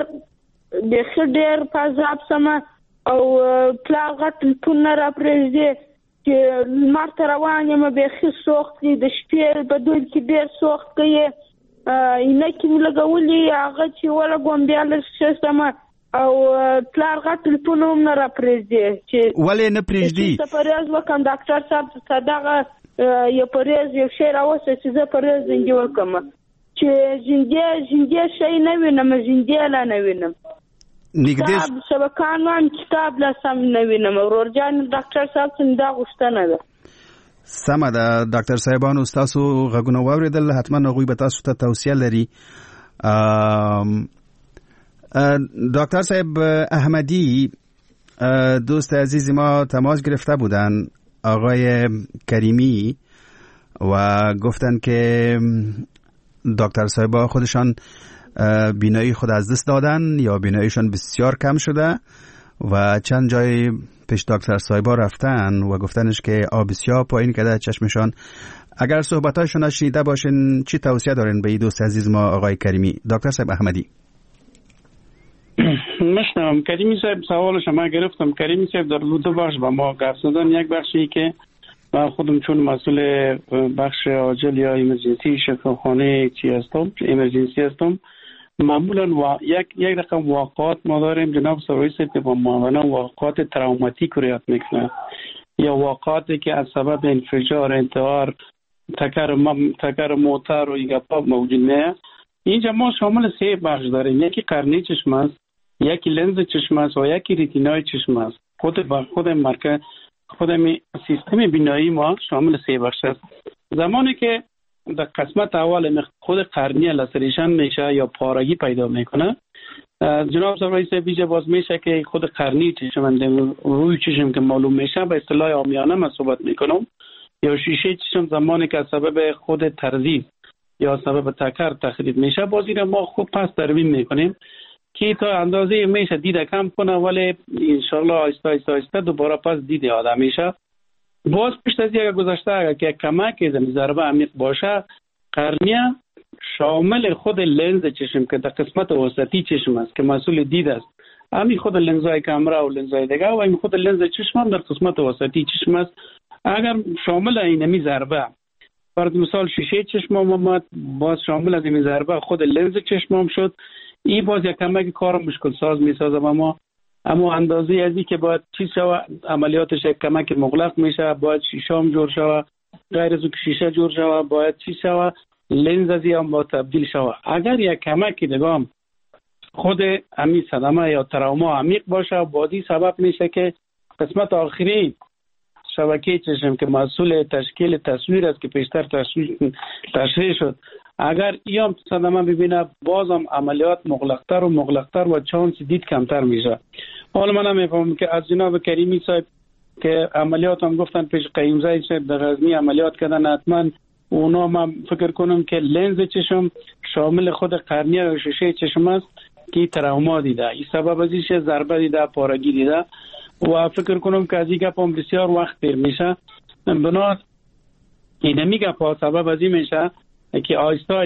ډېر پازاب سمه او پلا غټ پونه را پرېږدي چې لمر ته روان یم بیخي سوخت دي، د شپې په دوی کې ډېر سوخت کوي. عینکې مې لګولي هغه چې ولګوم بیا لږ ښه سمه او پلار غټ پونه هم نه را پرېږدي چې ولې نه پرېږدي؟ چې پرهیز وکړم ډاکټر صاحب ته دغه یو پرهیز یو شی راوسته چې زه پرهیز زنګي وکړم چې ژیندې شی نه وینم، ژیندې لا نه وینم، کتاب سبقان وایم کتاب لا سم نه وینم. ورورجان ډاکټر صاحب څنګه دا غوښتنه ده. سمه ده ډاکټر صاحبانو ستاسو غږونه واورېدل، حتما هغوی به تاسو ته توصیه لري. دکتر صاحب احمدی دوست عزیز ما تماس گرفته بودن، آقای کریمی، و گفتن که دکتر صاحبا خودشان بینایی خود از دست دادن یا بیناییشان بسیار کم شده و چند جای پیش دکتر صاحبا رفتن و گفتنش که آب بسیار پایین کرده چشمشان. اگر صحبتاشون شنیده باشین چی توصیه دارین به این دوست عزیز ما آقای کریمی؟ دکتر صاحب احمدی. مشنم کریمی صاحب سوال شما گرفتم. کریمی صاحب در دو بخش با ما گفت زدن. یک بخشی که من خودم چون مسئول بخش عاجل یا ایمرجنسی شفاخانه ایمرجنسی هستم، معمولا یک رقم واقعات ما داریم جناب سرویس که با معمولا واقعات تروماتیک رو یاد میکنه یا واقعاتی که از سبب انفجار، انتحار، تکر موتر و ایگاپا موجود نه. اینجا ما شامل 3 بخش داریم. یکی قرنی چشم است، یکی لنز چشم است و یکی ریتینای چشم است. خود سیستم بینایی ما شامل 3 بخش است. زمانی که در قسمت اول خود قرنیه لسریشن میشه یا پارگی پیدا میکنه، جناب سرویس بیجه باز میشه که خود قرنی چشم روی چشم که معلوم میشه به اصطلاح عامیانه من صحبت میکنم، یا شیشه چشم زمانی که سبب خود ترزیف یا سبب تکر تخریب میشه، بازی را ما خوب پس ترمیم میکنیم که تا اندازه میشه دید کم کنه، ولی انشالله آیسته دوباره پس دید آدم میشه. باز پیش از یک گذشته اگر که کمک ضربه عمیق باشه، قرنیه شامل خود لنز چشم که در قسمت وسطی چشم است که مسئول دید است، همین خود لنزهای کامرا و لنزهای دیگه و همین خود لنز چشم هم در قسمت وسطی چشم است. اگر شامل اینمی ضربه فرض مثال شیشه چشم اومد، باز شامل از این ضربه خود لنز چشم هم شد، این باز یک کمک کار مشکل ساز میسازه و ما اما اندازه ازی که باید چیز شوه عملیاتش یک کمک مغلق میشه، باید شیشه هم جور شوه، غیر از که شیشه جور شوه باید چیز شوه لنز ازی هم باید تبدیل شوه. اگر یک کمک دیگه خود امی صدمه یا تراوما عمیق باشه، بازی سبب میشه که قسمت آخری شبکه چشم که مسئول تشکیل تصویر است که پیشتر تشریح شد، اگر ایام صدمه ببینه بازم عملیات مغلقتر و چانس دید کمتر میشه. حالا من میفهمم که از جناب کریمی صاحب که عملیات هم گفتن پیش قیومزاده صاحب در غزنی عملیات کردن، حتما اونا من فکر کنم که لنز چشم شامل خود قرنیه و شیشه چشم است که تراوما دیده، این سبب ازیش ضربه دیده، پارگی دیده و فکر کنم که از این گپ هم بسیار وقت دیر میشه. بنا اینمی گپ سبب ازی میشه که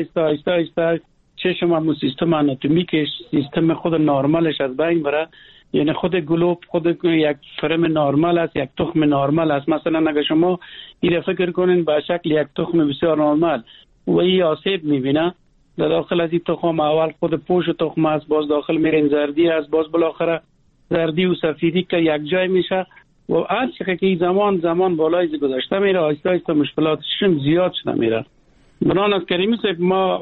آیسته چشم هم سیستم آناتومیکش، سیستم خود نرمالش از بین بره. یعنی خود گلوب خود یک فرم نرمال است، یک تخم نرمال است. مثلا اگر شما این فکر کنین به شکل یک تخم بسیار نرمال و این آسیب میبینه، در داخل از این تخم اول خود پوش تخم است، باز داخل میرین زردی است، باز بالاخره زردی و سفیدی که یک جای میشه و هر چقدر که زمان بالای گذشته میره، آیسته مشکلاتش زیاد شده میره. بنان از کریمی صاحب ما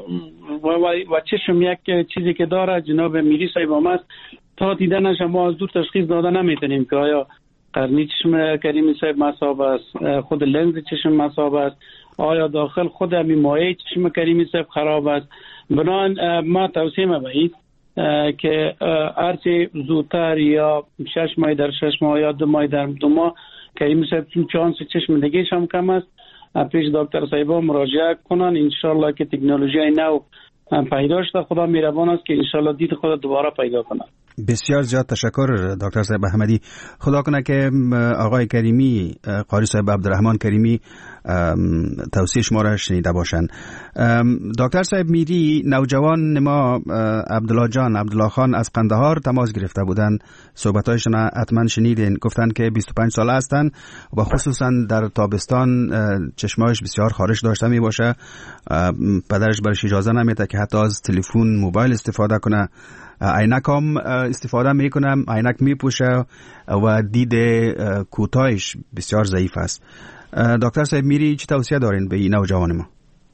و چشم یک چیزی که داره جناب میری صاحب هم است، تا دیدنش ما از دور تشخیص داده نمیتونیم که آیا قرنی چشم کریمی صاحب مصاب است، خود لنز چشم مصاب است، آیا داخل خود همین مایع چشم کریمی صاحب خراب است. بنابراین ما توصیه می‌کنیم که هرچی زودتر یا 6 ماه در 6 ماه یا 2 ماه در 2 ماه کریمی صاحب چون چانس چشم دیگه‌ش هم کم است پیش دکتر صاحبا مراجعه کنن. انشالله که تکنولوژی نو پیدا شده، خدا مهربان است که انشالله دید خود دوباره پیدا کنه. بسیار زیاد تشکر دکتر صاحب احمدی. خدا کنه که آقای کریمی، قاری صاحب عبدالرحمن کریمی توصیه شما را شنیده باشند. دکتر صاحب میری، نوجوان ما عبدالله خان از قندهار تماس گرفته بودند، صحبتایشان حتما شنیدین. گفتند که 25 ساله هستند و خصوصا در تابستان چشمایش بسیار خارش داشته می باشه. پدرش برش اجازه نمیده که حتی از تلفن موبایل استفاده کنه. عینک هم استفاده میکنه، عینک میپوشه و دید کوتاهش بسیار ضعیف است. دکتر صاحب میری چی توصیه دارین به این نوجوان ما؟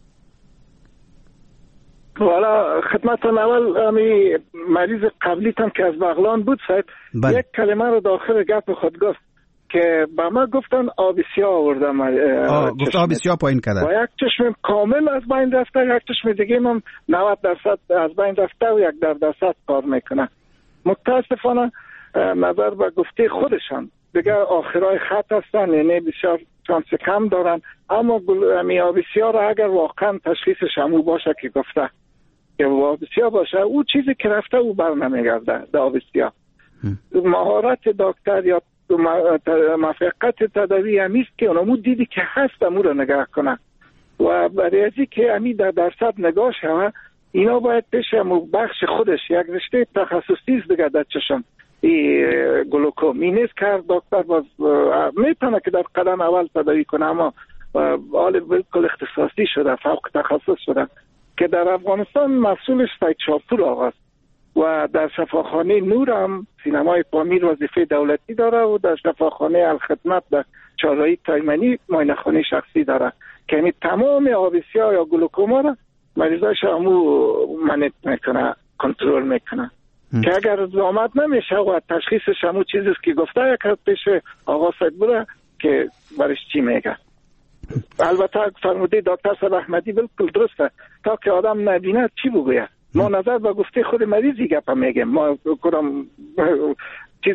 والا خدمتتون اول امی مریض قبلیتم که از بغلان بود صاحب یک کلمه رو داخل گپ خود گفت که با ما گفتن آبیسیا آوردم. گفت آبیسیا پایین کرده و یک چشم کامل از بین رفته، یک چشم دیگه هم 90% از بین رفته و 1% کار میکنه. متاسفانه نظر به گفته خودشان دیگه آخرای خط هستن، یعنی بسیار شانس کم دارن. اما آبیسیا را اگر واقعا تشخیصش همو باشه که گفته که آبیسیا باشه، او چیزی که رفته او بر نمیگرده. آبیسیا مهارت دکتر یا موفقیت تداوی همیست که اونمو دیدی که هست امو رو نگاه کنه و برای ازی که امی در درصد نگاه شوه، اینا باید پیش امو بخش خودش یک رشته تخصصی دیگه در چشم گلوکوم این نیست که دکتر باز میتونه که در قدم اول تداوی کنه، اما حال بالکل اختصاصی شده، فوق تخصص شده که در افغانستان مسئولش سید شاپور آقاست و در شفاخانه نور هم سینمای پامیر وظیفه دولتی داره و در شفاخانه الخدمت در چهارراهی تایمنی معاینه خانه شخصی داره که یعنی تمام آبیسیا یا گلوکوما را مریضاش همو منیت میکنه، کنترل میکنه که اگر زحمت نمیشه و تشخیصش همو چیزیست که گفته یک پیش آقا سید بوده که برش چی میگه. البته فرموده دکتر صاحب احمدی بالکل درسته، تا که آدم نبینه چی بگوید. ما نظر به گفته خود مریضی گپ میگیم، ما کدام چیز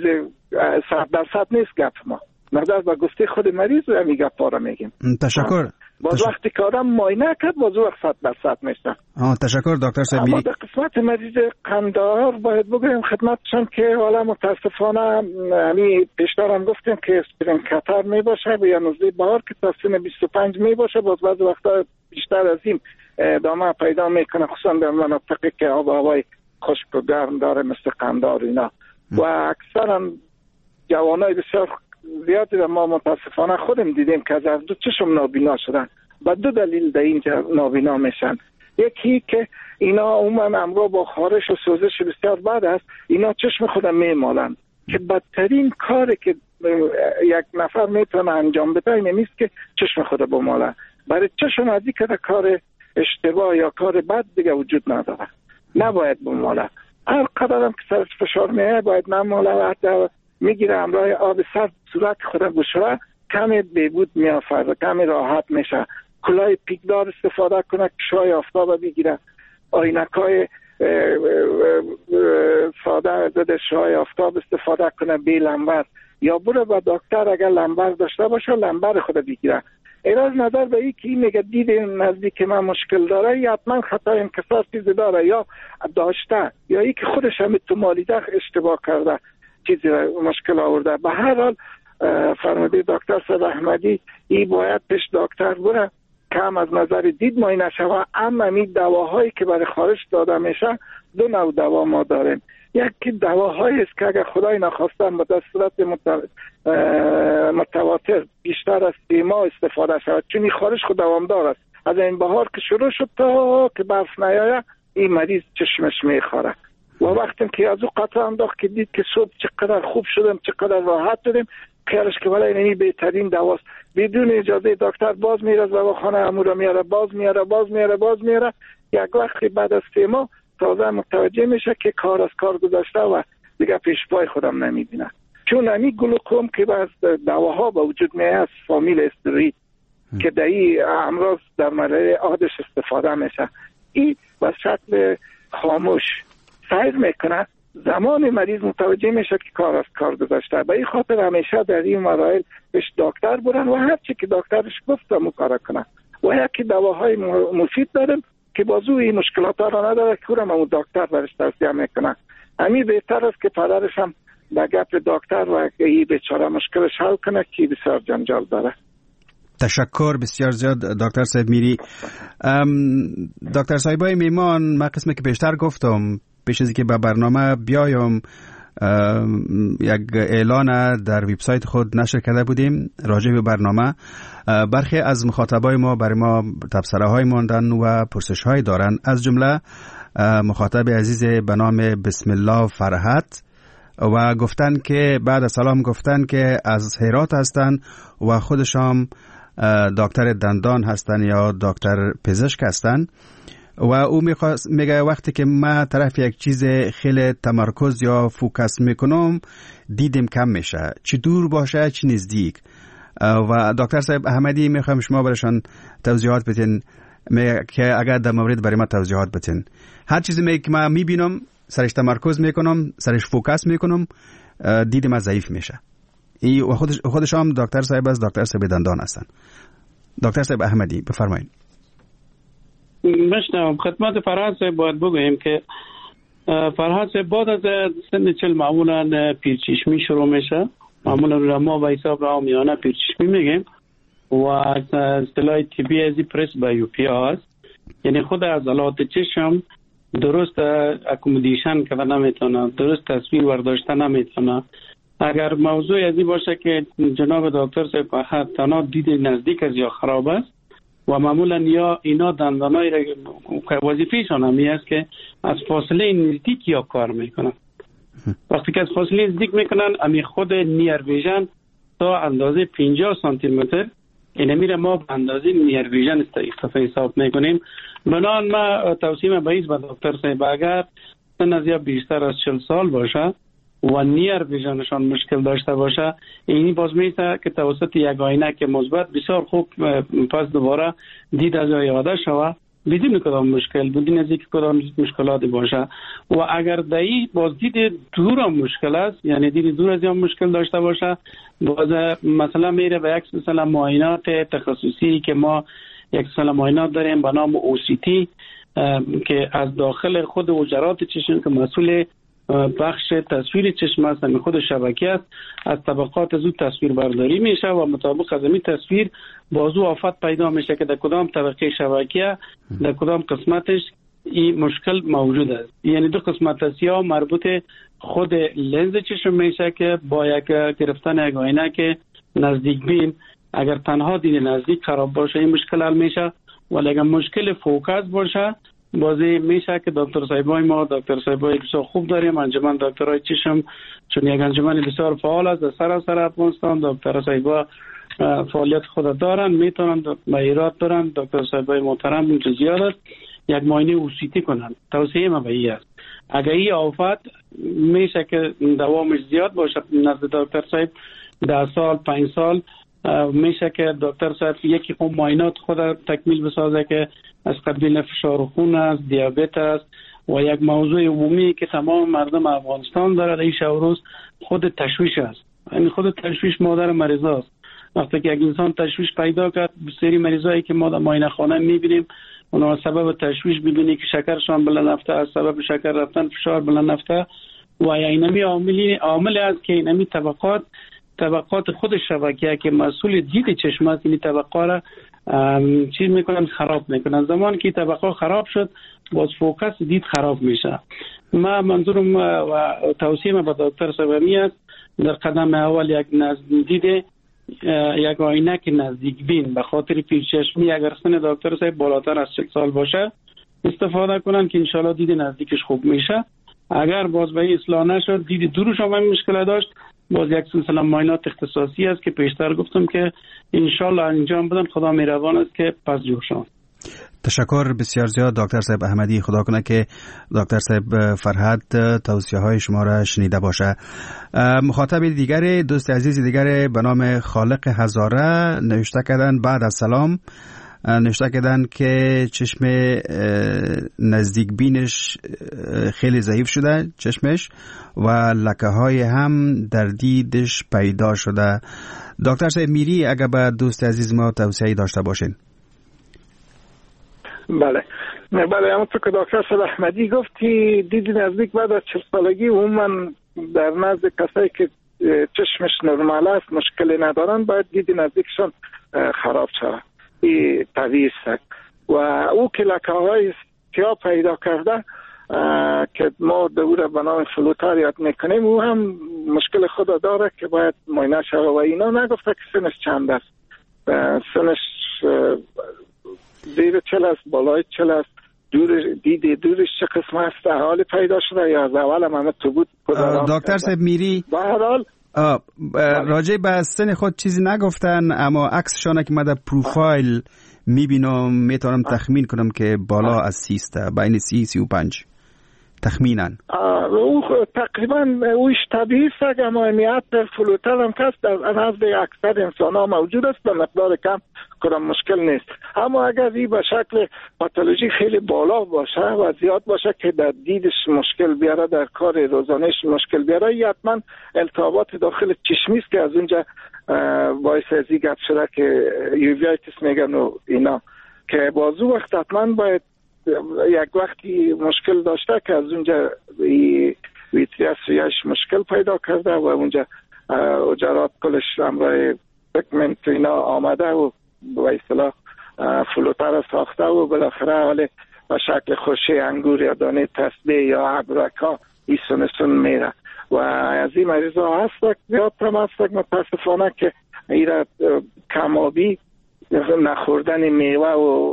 100% نیست گپ، ما نظر به گفته خود مریض و می گپ را میگیم. تشکر. باز وقتی که آدم معاینه کرد باز وقت 100% میشه. تشکر دکتر صاحب. اما در قسمت مریض قندهار باید بگویم خدمتشان که حالا متاسفانه همی پیشترم گفتیم که اسپرین کتر می باشه یا نزدیک بهار که تا سن 25 می باشه، باز بعضی وقتا بیشتر از این ادامه پیدا میکنه، خصوصا در مناطقی که آب و هوای خشک و گرم داره مثل قندهار اینا. و اکثرا جوانای بسیار زیادی ما متاسفانه خودم دیدیم که از دو چشم نابینا شدن. با دو دلیل در اینجا نابینا میشن. یکی که اینا عموما امرو با خارش و سوزش بسیار بد است، اینا چشم خودم میمالن که بدترین کاری که یک نفر میتونه انجام بده این نیست که چشم خود بماله. برای چشم از اینکه کار اشتباه یا کار بد دیگه وجود نداره، نباید بماله. هر قدرم که سر فشار میه باید نماله و حتی میگیره همراه آب سرد صورت خودم بشوره، کمی بهبود میافرده، کمی راحت میشه. کلاه پیکدار استفاده کنه که شعاع آفتاب بگیره، آینکای ساده ضد شعاع آفتاب استفاده کنه بی لنبر، یا بره با دکتر اگر لنبر داشته باشه لنبر خود بگیره. ایراز نظر به این که این میگه دید نزدیک من مشکل داره یا حتما خطا انکسار چیزی داره یا داشته یا ای که خودش هم تو مالیده اشتباه کرده چیزی مشکل آورده. به هر حال فرموده دکتر صاحب احمدی ای باید پیش دکتر بره کم از نظر دید معاینه شوه. اما این دواهایی که برای خارش داده میشه دو نوع دوا ما داریم. یکی دواهایی است که اگر خدای نخواستن به صورت متواتر بیشتر از 3 ماه استفاده شود، چون این خارش خود دوامدار است. از این بهار که شروع شد تا که برف نیاید این مریض چشمش میخوره و وقتی که از او قطعه انداخت که دید که صبح چقدر خوب شدم، چقدر راحت شدم، خیالش که ولی اینی بهترین دواست. بدون اجازه دکتر باز میره از دواخانه امورا میاره، باز میاره. یک وقتی بعد از 3 ماه تازه متوجه میشه که کار از کار گذاشته و دیگه پیش پای خودم نمیبینه. چون امی گلوکوم که باز دواها به وجود میاد فامیل استروئید که در این امراض در مرحله عادش استفاده میشه، این به شکل خاموش سیر میکنه. زمان مریض متوجه میشه که کار از کار گذاشته. به این خاطر همیشه در این مراحل پیش دکتر برن و هر چی که دکترش گفت هم کار کنه. و یکی دواهای مفید داریم که بازو این مشکلات را نداره که خودم هم دکتر برش توصیه میکنه. همین بهتر است که پدرش هم در گپ دکتر و این بیچاره مشکلش حل کنه که بسیار جنجال داره. تشکر بسیار زیاد دکتر صاحب میری. دکتر صاحبای میمان، من قسمی که بیشتر گفتم پیش از اینکه به برنامه بیایم یک اعلان در وبسایت خود نشر کرده بودیم راجع به برنامه. برخی از مخاطبای ما برای ما تبصره های ماندن و پرسش های دارن، از جمله مخاطب عزیز به نام بسم الله فرحت و گفتن که بعد از سلام گفتن که از هرات هستن و خودشان دکتر دندان هستن یا دکتر پزشک هستن و او میگه وقتی که ما طرف یک چیز خیلی تمرکز یا فوکس میکنم دیدم کم میشه، چی دور باشه چی نزدیک. و دکتر صاحب احمدی میخوام شما برشان توضیحات بتین که اگر در مورد برای ما توضیحات بتین. هر چیزی که ما میبینم سرش تمرکز میکنم، سرش فوکس میکنم، دیدم از ضعیف میشه. و خودش هم دکتر صاحب از دکتر صاحب دندان هستن. دکتر صاحب احمدی بفرمایید. مشنم خدمت فرهاد صاحب باید بگویم که فرهاد صاحب بعد از سن 40 معمولا پیرچشمی شروع میشه. معمولا رو ما به حساب را میانه پیرچشمی میگیم و اصطلاح طبی ازی پرس بایوپیا هست، یعنی خود عضلات چشم درست اکومودیشن که نمیتونه، درست تصویر برداشته نمیتونه. اگر موضوع ازی باشه که جناب دکتر صاحب تنها دید نزدیک از یا خراب است و معمولا یا اینا دندانای وظیفه‌شان همی است که از فاصله نزدیک یا کار میکنن. وقتی که از فاصله نزدیک میکنن امی خود نیر ویژن تا اندازه 50 سانتی متر این میره ما به اندازه نیر ویژن اختفا حساب میکنیم. بنان ما توصیه به دکتر صاحب اگر سن از یا بیشتر از 40 سال باشه و نیر ویژنشان مشکل داشته باشه، اینی باز میشه که توسط یک آینه که مثبت بسیار خوب پس دوباره دید از یاده شوه بدون کدام مشکل، بدون از اینکه کدام مشکلاتی باشه. و اگر دایی باز دید دور هم مشکل است، یعنی دید دور از هم مشکل داشته باشه، باز مثلا میره به یک مثلا معاینات تخصصی که ما یک مثلا معاینات داریم به نام OCT که از داخل خود حجرات چشم که مسئول بخش تصویر چشم است، همین خود شبکه است، از طبقات از او تصویر برداری میشه و مطابق از این تصویر بازو آفت پیدا میشه که در کدام طبقه شبکه در کدام قسمتش این مشکل موجود است. یعنی دو قسمت است، یا مربوط خود لنز چشم میشه که با یک گرفتن یک آینه که نزدیک بین اگر تنها دید نزدیک خراب باشه این مشکل حل میشه، ولی اگر مشکل فوکس باشه بازی میشه که دکتر صاحبای ما دکتر صاحبای بسیار خوب داریم. انجمن دکترای چشم چون یک انجمن بسیار فعال است در سراسر افغانستان، دکتر صاحبا فعالیت خود دارن، میتونن به ایراد برن. دکتر صاحبای محترم اینجا زیاد است، یک معاینه OCT کنن. توصیه ما به این است اگر این آفت میشه که دوامش زیاد باشه نزد دکتر صاحب 10 سال 5 سال میشه که دکتر صاحب یکی خون معاینات خود تکمیل بسازه که از قبیل فشار خون است، دیابت است و یک موضوع عمومی که تمام مردم افغانستان داره این روز خود تشویش است. یعنی خود تشویش مادر مریض است. وقتی که یک انسان تشویش پیدا کرد، بسیاری مریضایی که ما در معاینه خانه میبینیم اونا سبب تشویش ببینی که شکرشان بلند رفته، از سبب شکر رفتن فشار بلند رفته و اینمی عامل است که اینمی طبقات خود شبکه که مسئول دید چشم است این طبقه را چیز میکنن، خراب میکنن. زمان که طبقه خراب شد باز فوکس دید خراب میشه. ما منظورم و توصیه ما به دکتر صاحبی است در قدم اول یک دید یک آینه که نزدیک بین به خاطر پیرچشمی اگر سن دکتر صاحب بالاتر از 40 سال باشه استفاده کنن که انشالله دید نزدیکش خوب میشه. اگر باز به اصلاح نشد دید دورش هم مشکل داشت باز یک سلسله معاینات اختصاصی است که پیشتر گفتم که انشالله انجام بدن. خدا مهربان است که پس جور شد. تشکر بسیار زیاد دکتر صاحب احمدی. خدا کنه که دکتر صاحب فرهاد توصیه های شما را شنیده باشه. مخاطب دیگر، دوست عزیز دیگر به نام خالق هزاره نوشته کردن بعد از سلام، نوشته کردن که چشم نزدیک بینش خیلی ضعیف شده چشمش و لکه های هم در دیدش پیدا شده. دکتر صاحب میری اگر به دوست عزیز ما توصیه داشته باشین. بله همونطور که دکتر صاحب احمدی گفتی، دید نزدیک بعد از 40 سالگی عموما در نزد کسایی که چشمش نرمال است مشکلی ندارن باید دید نزدیکشان خراب شود. این طبیعی است و او که لکه های سیاه پیدا کرده که ما دور به نام فلوتر یاد میکنیم، او هم مشکل خود داره که باید معاینه شود و اینا. نگفته که سنش چند است، سنش زیر 40 است، بالای 40 است، دورش چه قسم است، حال پیدا شده یا از اول هم همه تو بود. دکتر صاحب میری به هر حال راجع به سن خود چیزی نگفتن، اما عکسشان که من در پروفایل میبینم میتونم تخمین کنم که بالا از 30 است، بین 30-35 تخمینا. او تقریبا اوش طبیعی است، اما امیت فلوتر هم کست در نزد اکثر انسان ها موجود است، به مقدار کم کدام مشکل نیست. اما اگر این به شکل پاتولوژی خیلی بالا باشه و زیاد باشه که در دیدش مشکل بیاره، در کار روزانهش مشکل بیاره، یا حتما التهابات داخل چشمی است که از اونجا باعث ازی گپ شده که یوویایتس میگن و اینا، که بازو وقت حتما باید یک وقتی مشکل داشته که از اونجا ویتریاس ریاش مشکل پیدا کرده و اونجا اجرات کلش همراه پگمنت اینا آمده و به اصطلاح فلوتر ساخته و بالاخره حاله به شکل خوشه انگور یا دانه تسبیح یا ابرکا ایسونسون میره و از این مریض ها هست. زیاد هم هست متاسفانه که ایره کمابی نخوردن میوه و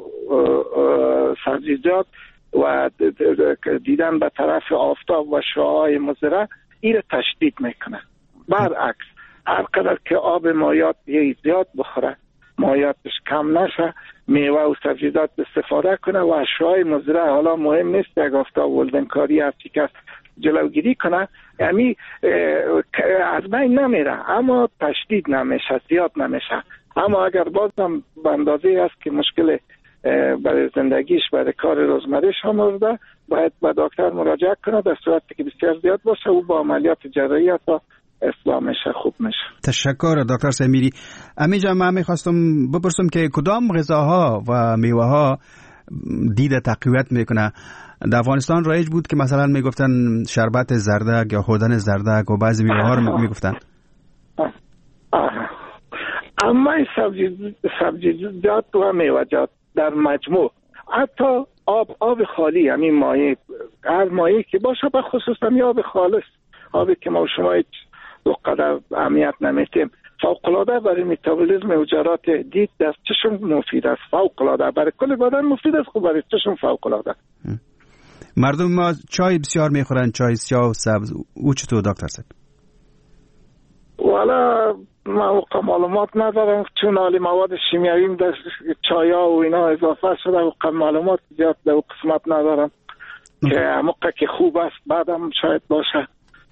سبزیجات و دیدن به طرف آفتاب و شعاع مضر ایره تشدید میکنه. برعکس هر قدر که آب مایات زیاد بخوره، مایاتش کم نشه، میوه و سبزیجات استفاده کنه و شعاع مضر حالا مهم نیست، یک آفتاب ولدنکاری هستی که جلوگیری کنه، یعنی از بین نمیره اما تشدید نمیشه، زیاد نمیشه. اما اگر بازم به اندازه است که مشکل برای زندگیش، برای کار روزمره‌اش هم مورده، باید به دکتر مراجعه کنه. در صورتی که بسیار زیاد باشه او با عملیات جراحی تا اصلاح میشه، خوب میشه. تشکر دکتر سمیری. امیجا من میخواستم بپرسم که کدام غذاها و میوه ها دید تقویت میکنه؟ در افغانستان رایج بود که مثلا میگفتن شربت زردک یا خوردن زردک و بعضی میوه ها رو میگفتن. اما سبزیجات و میوه‌جات در مجموع، حتی آب خالی، همین مایع، هر مایعی که باشه، به خصوص آب خالص، آبی که ما شما هیچ قدر اهمیت نمیتیم، فوق‌العاده برای متابولیسم و جرات دید در چشم مفید است، فوق‌العاده برای کل بدن مفید است، خوب برای چشم فوق‌العاده. مردم ما چای بسیار میخورن، چای سیاه و سبز، او چطور دکتر صاحب؟ والا من معلومات ندارم، چون حالی مواد شیمیایی در چایا و اینا اضافه شده و معلومات زیاد در قسمت ندارم که موقع که خوب است بعدم شاید باشه.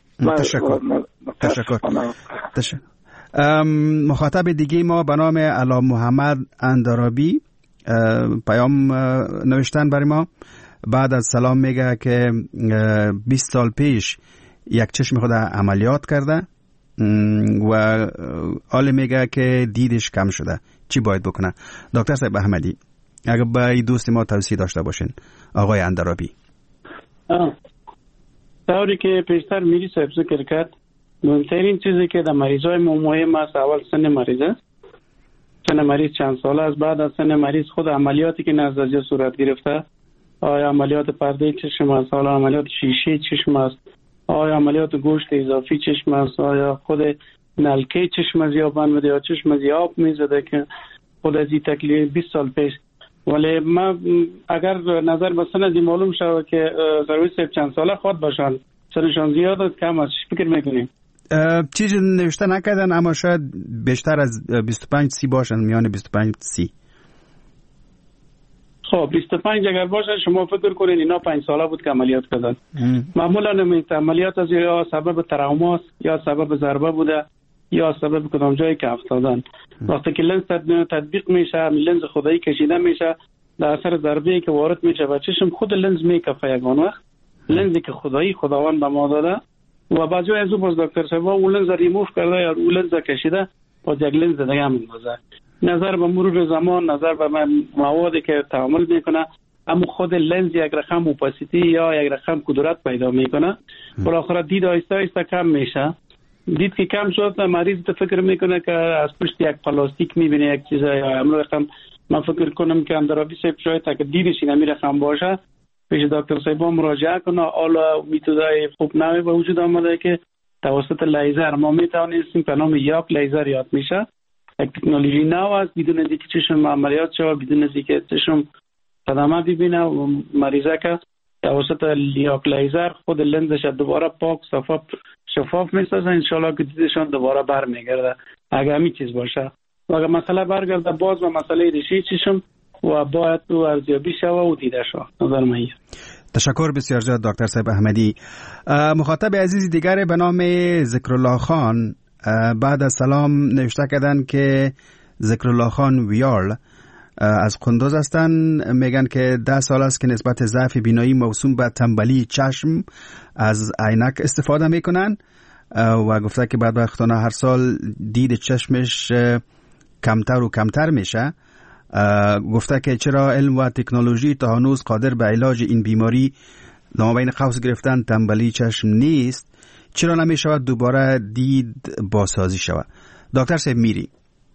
تشکر. مخاطب دیگه ما به نام علام محمد اندرابی پیام نوشتن برای ما. بعد از سلام میگه که 20 سال پیش یک چشم خود عملیات کرده و حال میگه که دیدش کم شده، چی باید بکنه؟ دکتر صاحب احمدی اگر با دوست ما توصیه داشته باشین. آقای اندرابی. طوری که پیشتر میری صاحب ذکر کرد، مهمترین چیزی که در مریضای مهم است اول سن مریض است. سن مریض چند ساله است. بعد از سن مریض خود عملیاتی که نزد از صورت گرفته، آیا عملیات پرده چشم است، آیا عملیات شیشه چشم است، آیا عملیات گوشت اضافی چشم است، آیا خود نلکه چشم از یا بند یا چشم از آب میزده که خود از این تکلیف 20 سال پیش. ولی من اگر نظر به سن معلوم شود که سرویس چند ساله خود باشن، سنشان زیاد است کم است، فکر میکنیم چیزی نوشته نکردن اما شاید بیشتر از 25-30 باشن، میان 25-30. خب 25 اگر باشه شما فکر کنین اینا 5 ساله بود که عملیات کردن. معمولا این عملیات از یا سبب تروما یا سبب ضربه بوده یا سبب کدام جایی که افتادن. وقتی که لنز تطبیق میشه، لنز خدایی کشیده میشه، در اثر ضربه‌ای که وارد میشه و چشم خود لنز میکفه یگان وقت. لنزی که خدایی خداوند به ما داده و بعضی از باز دکتر صاحب اون لنز ریموو کرده یا اون لنز کشیده باز یک لنز دیگه میندازه. نظر به مرور زمان، نظر به موادی که تعامل میکنه، اما خود لنز یک رقم اوپاسیتی یا یک رقم کدورت پیدا میکنه. بالاخره دید آهسته آهسته کم میشه. دید که کم شد مریض فکر میکنه که از پشت یک پلاستیک میبینه یک چیز یا همون رقم. من فکر کنم که اندرابی صاحب شاید تا که دیدش این رقم باشه پیش دکتر صاحب مراجعه کنه. حالا میتودای خوب نوی به وجود آمده که توسط لیزر ما میتوانیم به نام یاک لیزر یاد میشه. یک تکنولوژی نو است، بدون اینکه چشم عملیات شود، بدون اینکه چشم صدمه ببینه و مریضه که توسط یاک لیزر خود لنزش دوباره پاک شفاف میسازه. انشالله که دیدشان دوباره برمیگرده اگر همین چیز باشه. و اگر مسئله برگرده باز به مسئله ریشه چشم و باید تو ارزیابی شود و دیده شود. نظر من. تشکر بسیار زیاد دکتر صاحب احمدی. مخاطب عزیز دیگر به نام ذکرالله خان بعد از سلام نوشته کردن که ذکرالله خان ویال از قندوز هستن. میگن که 10 سال است که نسبت ضعف بینایی موسوم به تنبلی چشم از عینک استفاده میکنن و گفته که بدبختانه هر سال دید چشمش کمتر و کمتر میشه. گفته که چرا علم و تکنولوژی تا هنوز قادر به علاج این بیماری نامبین قوس گرفتن تنبلی چشم نیست، چرا نمی شود دوباره دید بازسازی شود؟ دکتر صاحب میری.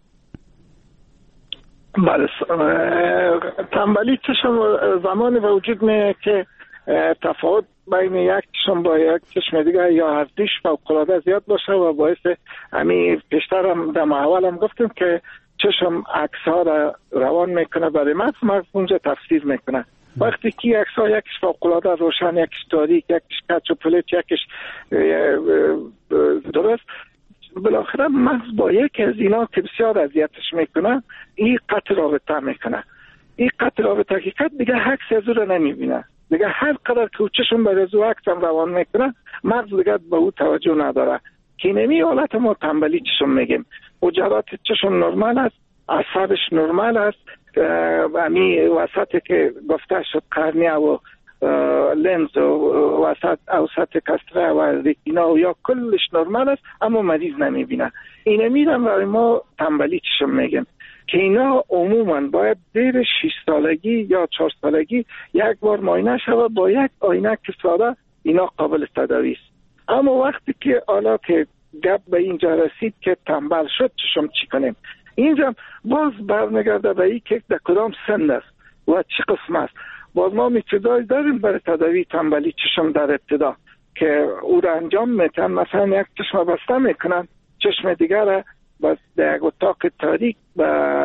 بله، تنبلی چشم زمانی وجود میه که تفاوت بین یک چشم با یک چشم دیگه یا هردیش فوق‌العاده زیاد باشه و باعث همین پیشتر هم در اول هم گفتیم که چشم عکس ها را روان میکنه برای مغز اونجا تفسیر میکنه. وقتی که عکس ها یکیش فوق‌العاده روشن، یکیش تاریک، یکیش کچ و پلیت، یکیش درست، بالاخره مغز با یک از اینا که بسیار اذیتش میکنه این قطع رابطه میکنه. این قطع رابطه حقیقت دیگه عکس از او را نمیبینه. دیگه هر قدر که چشم بر از او عکس هم روان میکنه مغز دیگه به او توجه نداره. که نمی حالت ما تنبلی چشم میگیم. وجرات چشم نرمال است، اعصابش نرمال است، و می وسط که گفته شد قرنیه و لنز و وسط اوسط کستره و ریتینا و یا کلش نرمال است، اما مریض نمیبینه. اینه میرم برای ما تنبلی چشم میگیم که اینا عموما باید دیر 6 سالگی یا 4 سالگی یک بار معاینه شود با یک عینک ساده. اینا قابل تداوی است. اما وقتی که حالا که گپ به اینجا رسید که تنبل شد چشم چی کنیم، اینجا باز برمیگرده به این که در کدام سن است و چی قسم است. باز ما میتودایی داریم برای تداوی تنبلی چشم در ابتدا که او را انجام میتن. مثلا یک چشم بسته میکنن، چشم دیگر را بس در یک اتاق تاریک به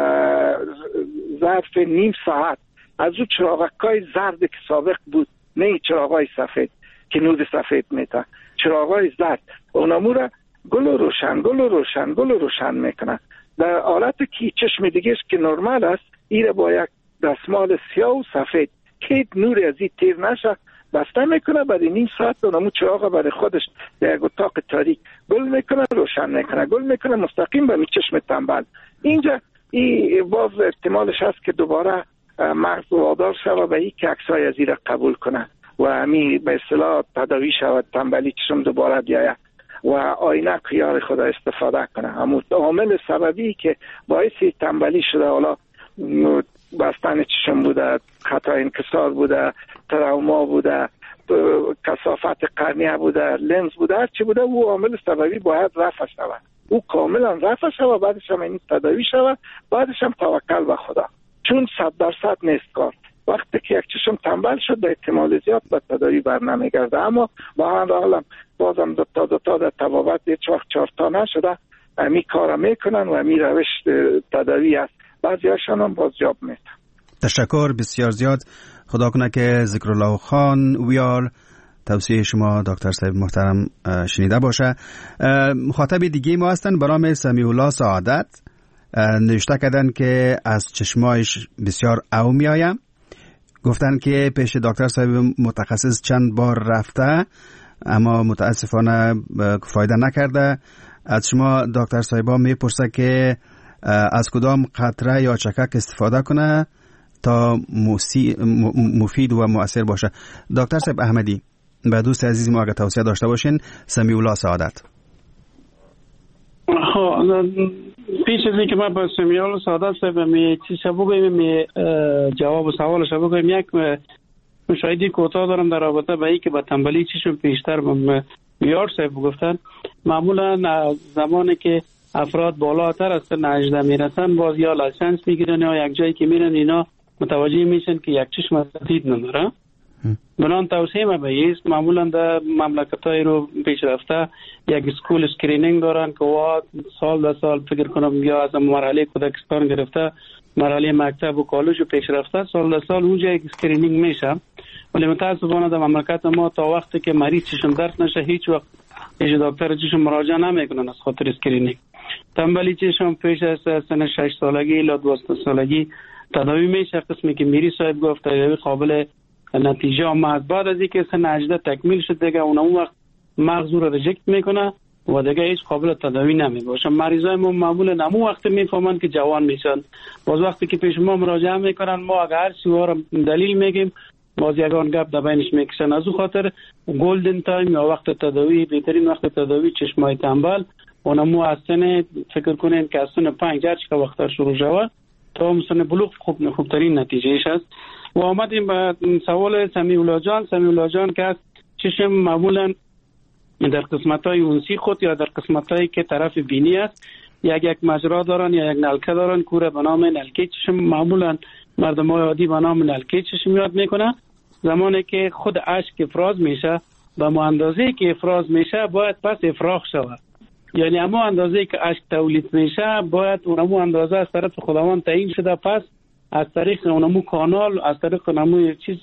ظرف نیم ساعت از او چراغکای زرد که سابق بود، نه چراغای سفید که نور سفید میتن، چراغای زرد اونامو را گل و روشن میکنن. در حالت که چشم دیگهش که نرمال است ایره با یک دستمال سیاه و سفید که نور از این تیر نشه بسته میکنه. بعد نیم ساعت اونامو چراغ برای خودش در یک اتاق تاریک گل میکنه، روشن میکنه مستقیم به چشم تنبل. اینجا این باز احتمالش هست که دوباره مغز وادار شود به این که عکسای از این را قبول کنه و همین به اصطلاح تداوی شود تنبلی چشم دوباره بیاید و آینه خیار خدا استفاده کنه. همون عامل سببی که باعث تنبلی شده، حالا بستن چشم بوده، خطا انکسار بوده، تروما بوده، کثافت قرنیه بوده، لنز بوده، هر چی بوده، او عامل سببی باید رفع شود. او کاملا رفع شود، بعدش هم این تداوی شود، بعدش هم توکل به خدا، چون 100% نیست کار. وقتی که یک چشم تنبل شد به احتمال زیاد به تداوی بر نمیگرده. اما با هر حال بازم دو تا در تبابت هیچ وقت 4 تا نشده، امی کار میکنن و امی روش تداوی است. بعضی هاشون هم بازیاب میتن. تشکر بسیار زیاد. خدا کنه که ذکرالله خان ویار توصیه شما دکتر صاحب محترم شنیده باشه. مخاطب دیگه ما هستن به نام سمیع الله سعادت. نوشته کردن که از چشمایش بسیار او میآیم. گفتن که پیش دکتر صاحب متخصص چند بار رفته اما متاسفانه فایده نکرده. از شما دکتر صاحبا میپرسه که از کدام قطره یا چکک استفاده کنه تا مفید و مؤثر باشه. دکتر صاحب احمدی، به دوست عزیز ما اگه توصیه داشته باشین، سمیع الله سعادت. پیش از اینکه من با سمیع الله سعادت صاحب می چیزا بگویم، جواب سوالش بگویم، یک مشاهده کوتاه دارم در رابطه با اینکه با تنبلی چیشون پیشتر میار صاحب گفتن. معمولا زمانی که افراد بالاتر از سن 18 میرسن باز یا لایسنس میگیرن یا یک جایی که میرن اینا متوجه میشن که یک چشم دید نداره. بنان توصیه ما به معمولا در مملکت‌های رو پیش رفته یک اسکول اسکرینینگ دارن که سال در سال فکر کنم یا از مرحله کودکستان گرفته مرحله مکتب و کالج رو پیش رفته سال در سال اونجا یک اسکرینینگ میشه. ولی متاسفانه در مملکت ما تا وقتی که مریض چشم درد نشه هیچ وقت پیش دکتر چشم مراجعه نمیکنن از خاطر اسکرینینگ. تنبلی چشم پیش از سن 6 سالگی الی 12 سالگی تداوی میشه. قسمی که میری صاحب گفت تداوی قابل نتیجه، اما بعد از اینکه سن 18 تکمیل شد دیگه اون وقت مغز رو ریجکت میکنه و دیگه هیچ قابل تداوی نمیباشه. مریضای ما معمولا همون وقت میفهمن که جوان میشن. باز وقتی که پیش ما مراجعه میکنن ما اگر هر چیزی دلیل میگیم باز یگان گپ در بینش میکشن. از اون خاطر گلدن تایم یا وقت تداوی، بهترین وقت تداوی چشمای تنبل اونمو از سن فکر کنین که از سن 5 که وقت شروع شود تا سن بلوغ خوبترین نتیجهش است. و آمدیم به سوال سمیع الله جان. سمیع الله جان که چشم معمولا در قسمت‌های اونسی خود یا در قسمت‌هایی که طرف بینی است یک مجرا دارن یا یک نلکه دارن کوره به نام نلکه چشم. معمولا مردمای عادی به نام نلکه چشم یاد میکنه. زمانی که خود اشک افراز میشه به اندازه‌ای که افراز میشه باید پس افراغ شود، یعنی اما اندازه‌ای که اشک تولید میشه باید اونمو اندازه از طرف خداوند تعیین شده، پس از طریق اونمو کانال، از طریق اونمو چیز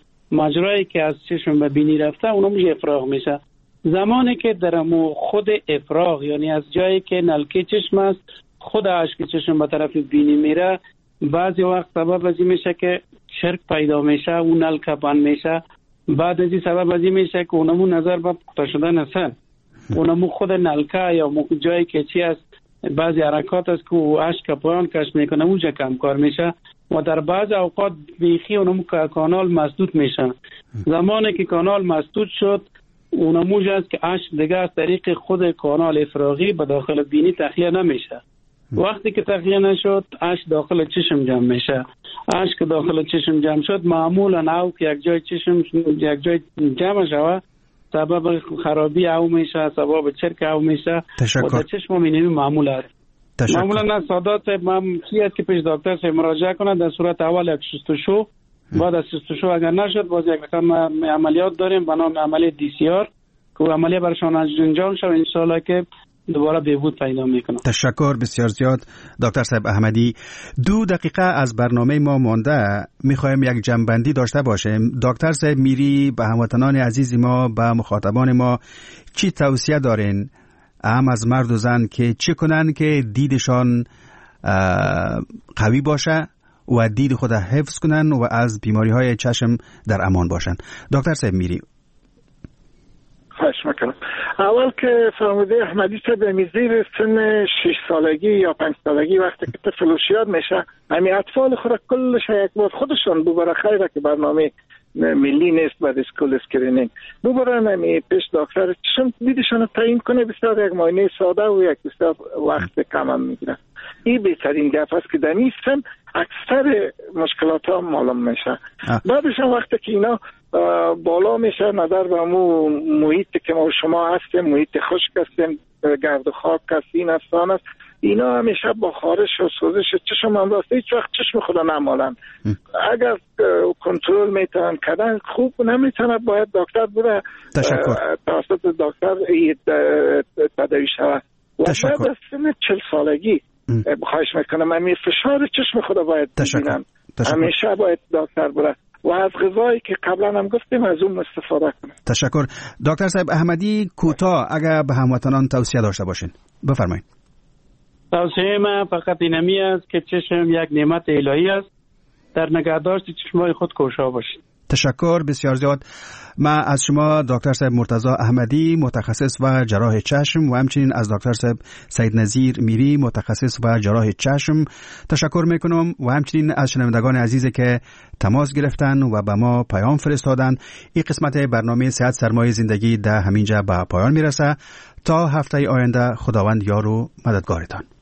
مجرایی که از چشم به بینی رفته اونمو افراغ میشه. زمانی که درمو خود افراغ یعنی از جایی که نلکه چشم است خود اشک چشم به طرف بینی میره، بعضی وقت سبب از این میشه که چرک پیدا میشه، اون نلکه بند میشه. بعد از این سبب از این میشه که اونمو نظر به پخته شدن هستن، اونمو خود نلکه یا جایی که چی است بعضی حرکات است که اشک پایان کش میکنه اونجا کم کار میشه و در بعض اوقات بیخی اونمو کانال مسدود میشه. زمانی که کانال مسدود شد اونمو است که اشک دیگه از طریق خود کانال افراغی به داخل بینی تخلیه نمیشه. وقتی که تخلیه نشد اشک داخل چشم جمع میشه. اشک داخل چشم جمع شد معمولا او که یک جای چشم یک جای جمع شود سبب خرابی او میشه، سبب چرک او میشه و در چشم مینیمی معمول است. معمولا نه سادات من چیزی که پیش دکتر صاحب مراجعه کنه در صورت اول یک شستشو، بعد از شستشو اگر نشد باز یک رقم عملیات داریم به نام عملیات DCR که عملیات برشان انجام شد ان شاءالله که دوباره بهبود پیدا میکنه. تشکر بسیار زیاد دکتر صاحب احمدی. 2 دقیقه از برنامه ما مانده، میخوایم یک جنبندی داشته باشیم. دکتر صاحب میری به هموطنان عزیز ما، به مخاطبان ما چی توصیه دارین هم از مرد و زن که چی کنن که دیدشان قوی باشه و دید خود حفظ کنن و از بیماری های چشم در امان باشن؟ دکتر صاحب میری. خواهش میکنم. اول که فرموده احمدی صاحب زیر سن 6 سالگی یا 5 سالگی وقتی که طفل هوشیار میشه همین اطفال خود کلش یک بار خودشون ببره خیره که برنامه ملی نیست بعد اسکول اسکرینینگ ببرن همین پیش دکتر چشم دیدشون رو تعیین کنه. بسیار یک معاینه ساده و یک بسیار وقت کم هم میگیره. این بهترین گپ است که در این سن اکثر مشکلات ها معلوم میشه. بعدش هم وقتی که اینا بالا میشه نظر به محیطی که ما شما هستیم، محیط خشک هستیم، گرد و خاک هست، این افسان است، اینا همیشه با خارش و سوزش چشم هم راسته هیچ وقت چشم خدا نمالن. اگر کنترل میتونن کردن خوب، نمیتونن باید دکتر بره توسط دکتر تداوی شود. و بعد از سن 40 سالگی خواهش میکنم همین فشار چشم خدا باید ببینن، همیشه باید دکتر بره و از غذایی که قبلا هم گفتیم از اون استفاده کنیم. تشکر. دکتر صاحب احمدی کوتاه اگر به هموطنان توصیه داشته باشین بفرمایید. توصیه من فقط اینمی است که چشم یک نعمت الهی است در نگهداشت چشمای خود کوشا باشید. تشکر بسیار زیاد. من از شما دکتر صاحب مرتضی احمدی متخصص و جراح چشم و همچنین از دکتر صاحب سید نظیر میری متخصص و جراح چشم تشکر میکنم و همچنین از شنوندگان عزیزی که تماس گرفتن و به ما پیام فرستادن. این قسمت برنامه صحت سرمایه زندگی در همینجا به پایان میرسه. تا هفته آینده خداوند یار و مددگارتان.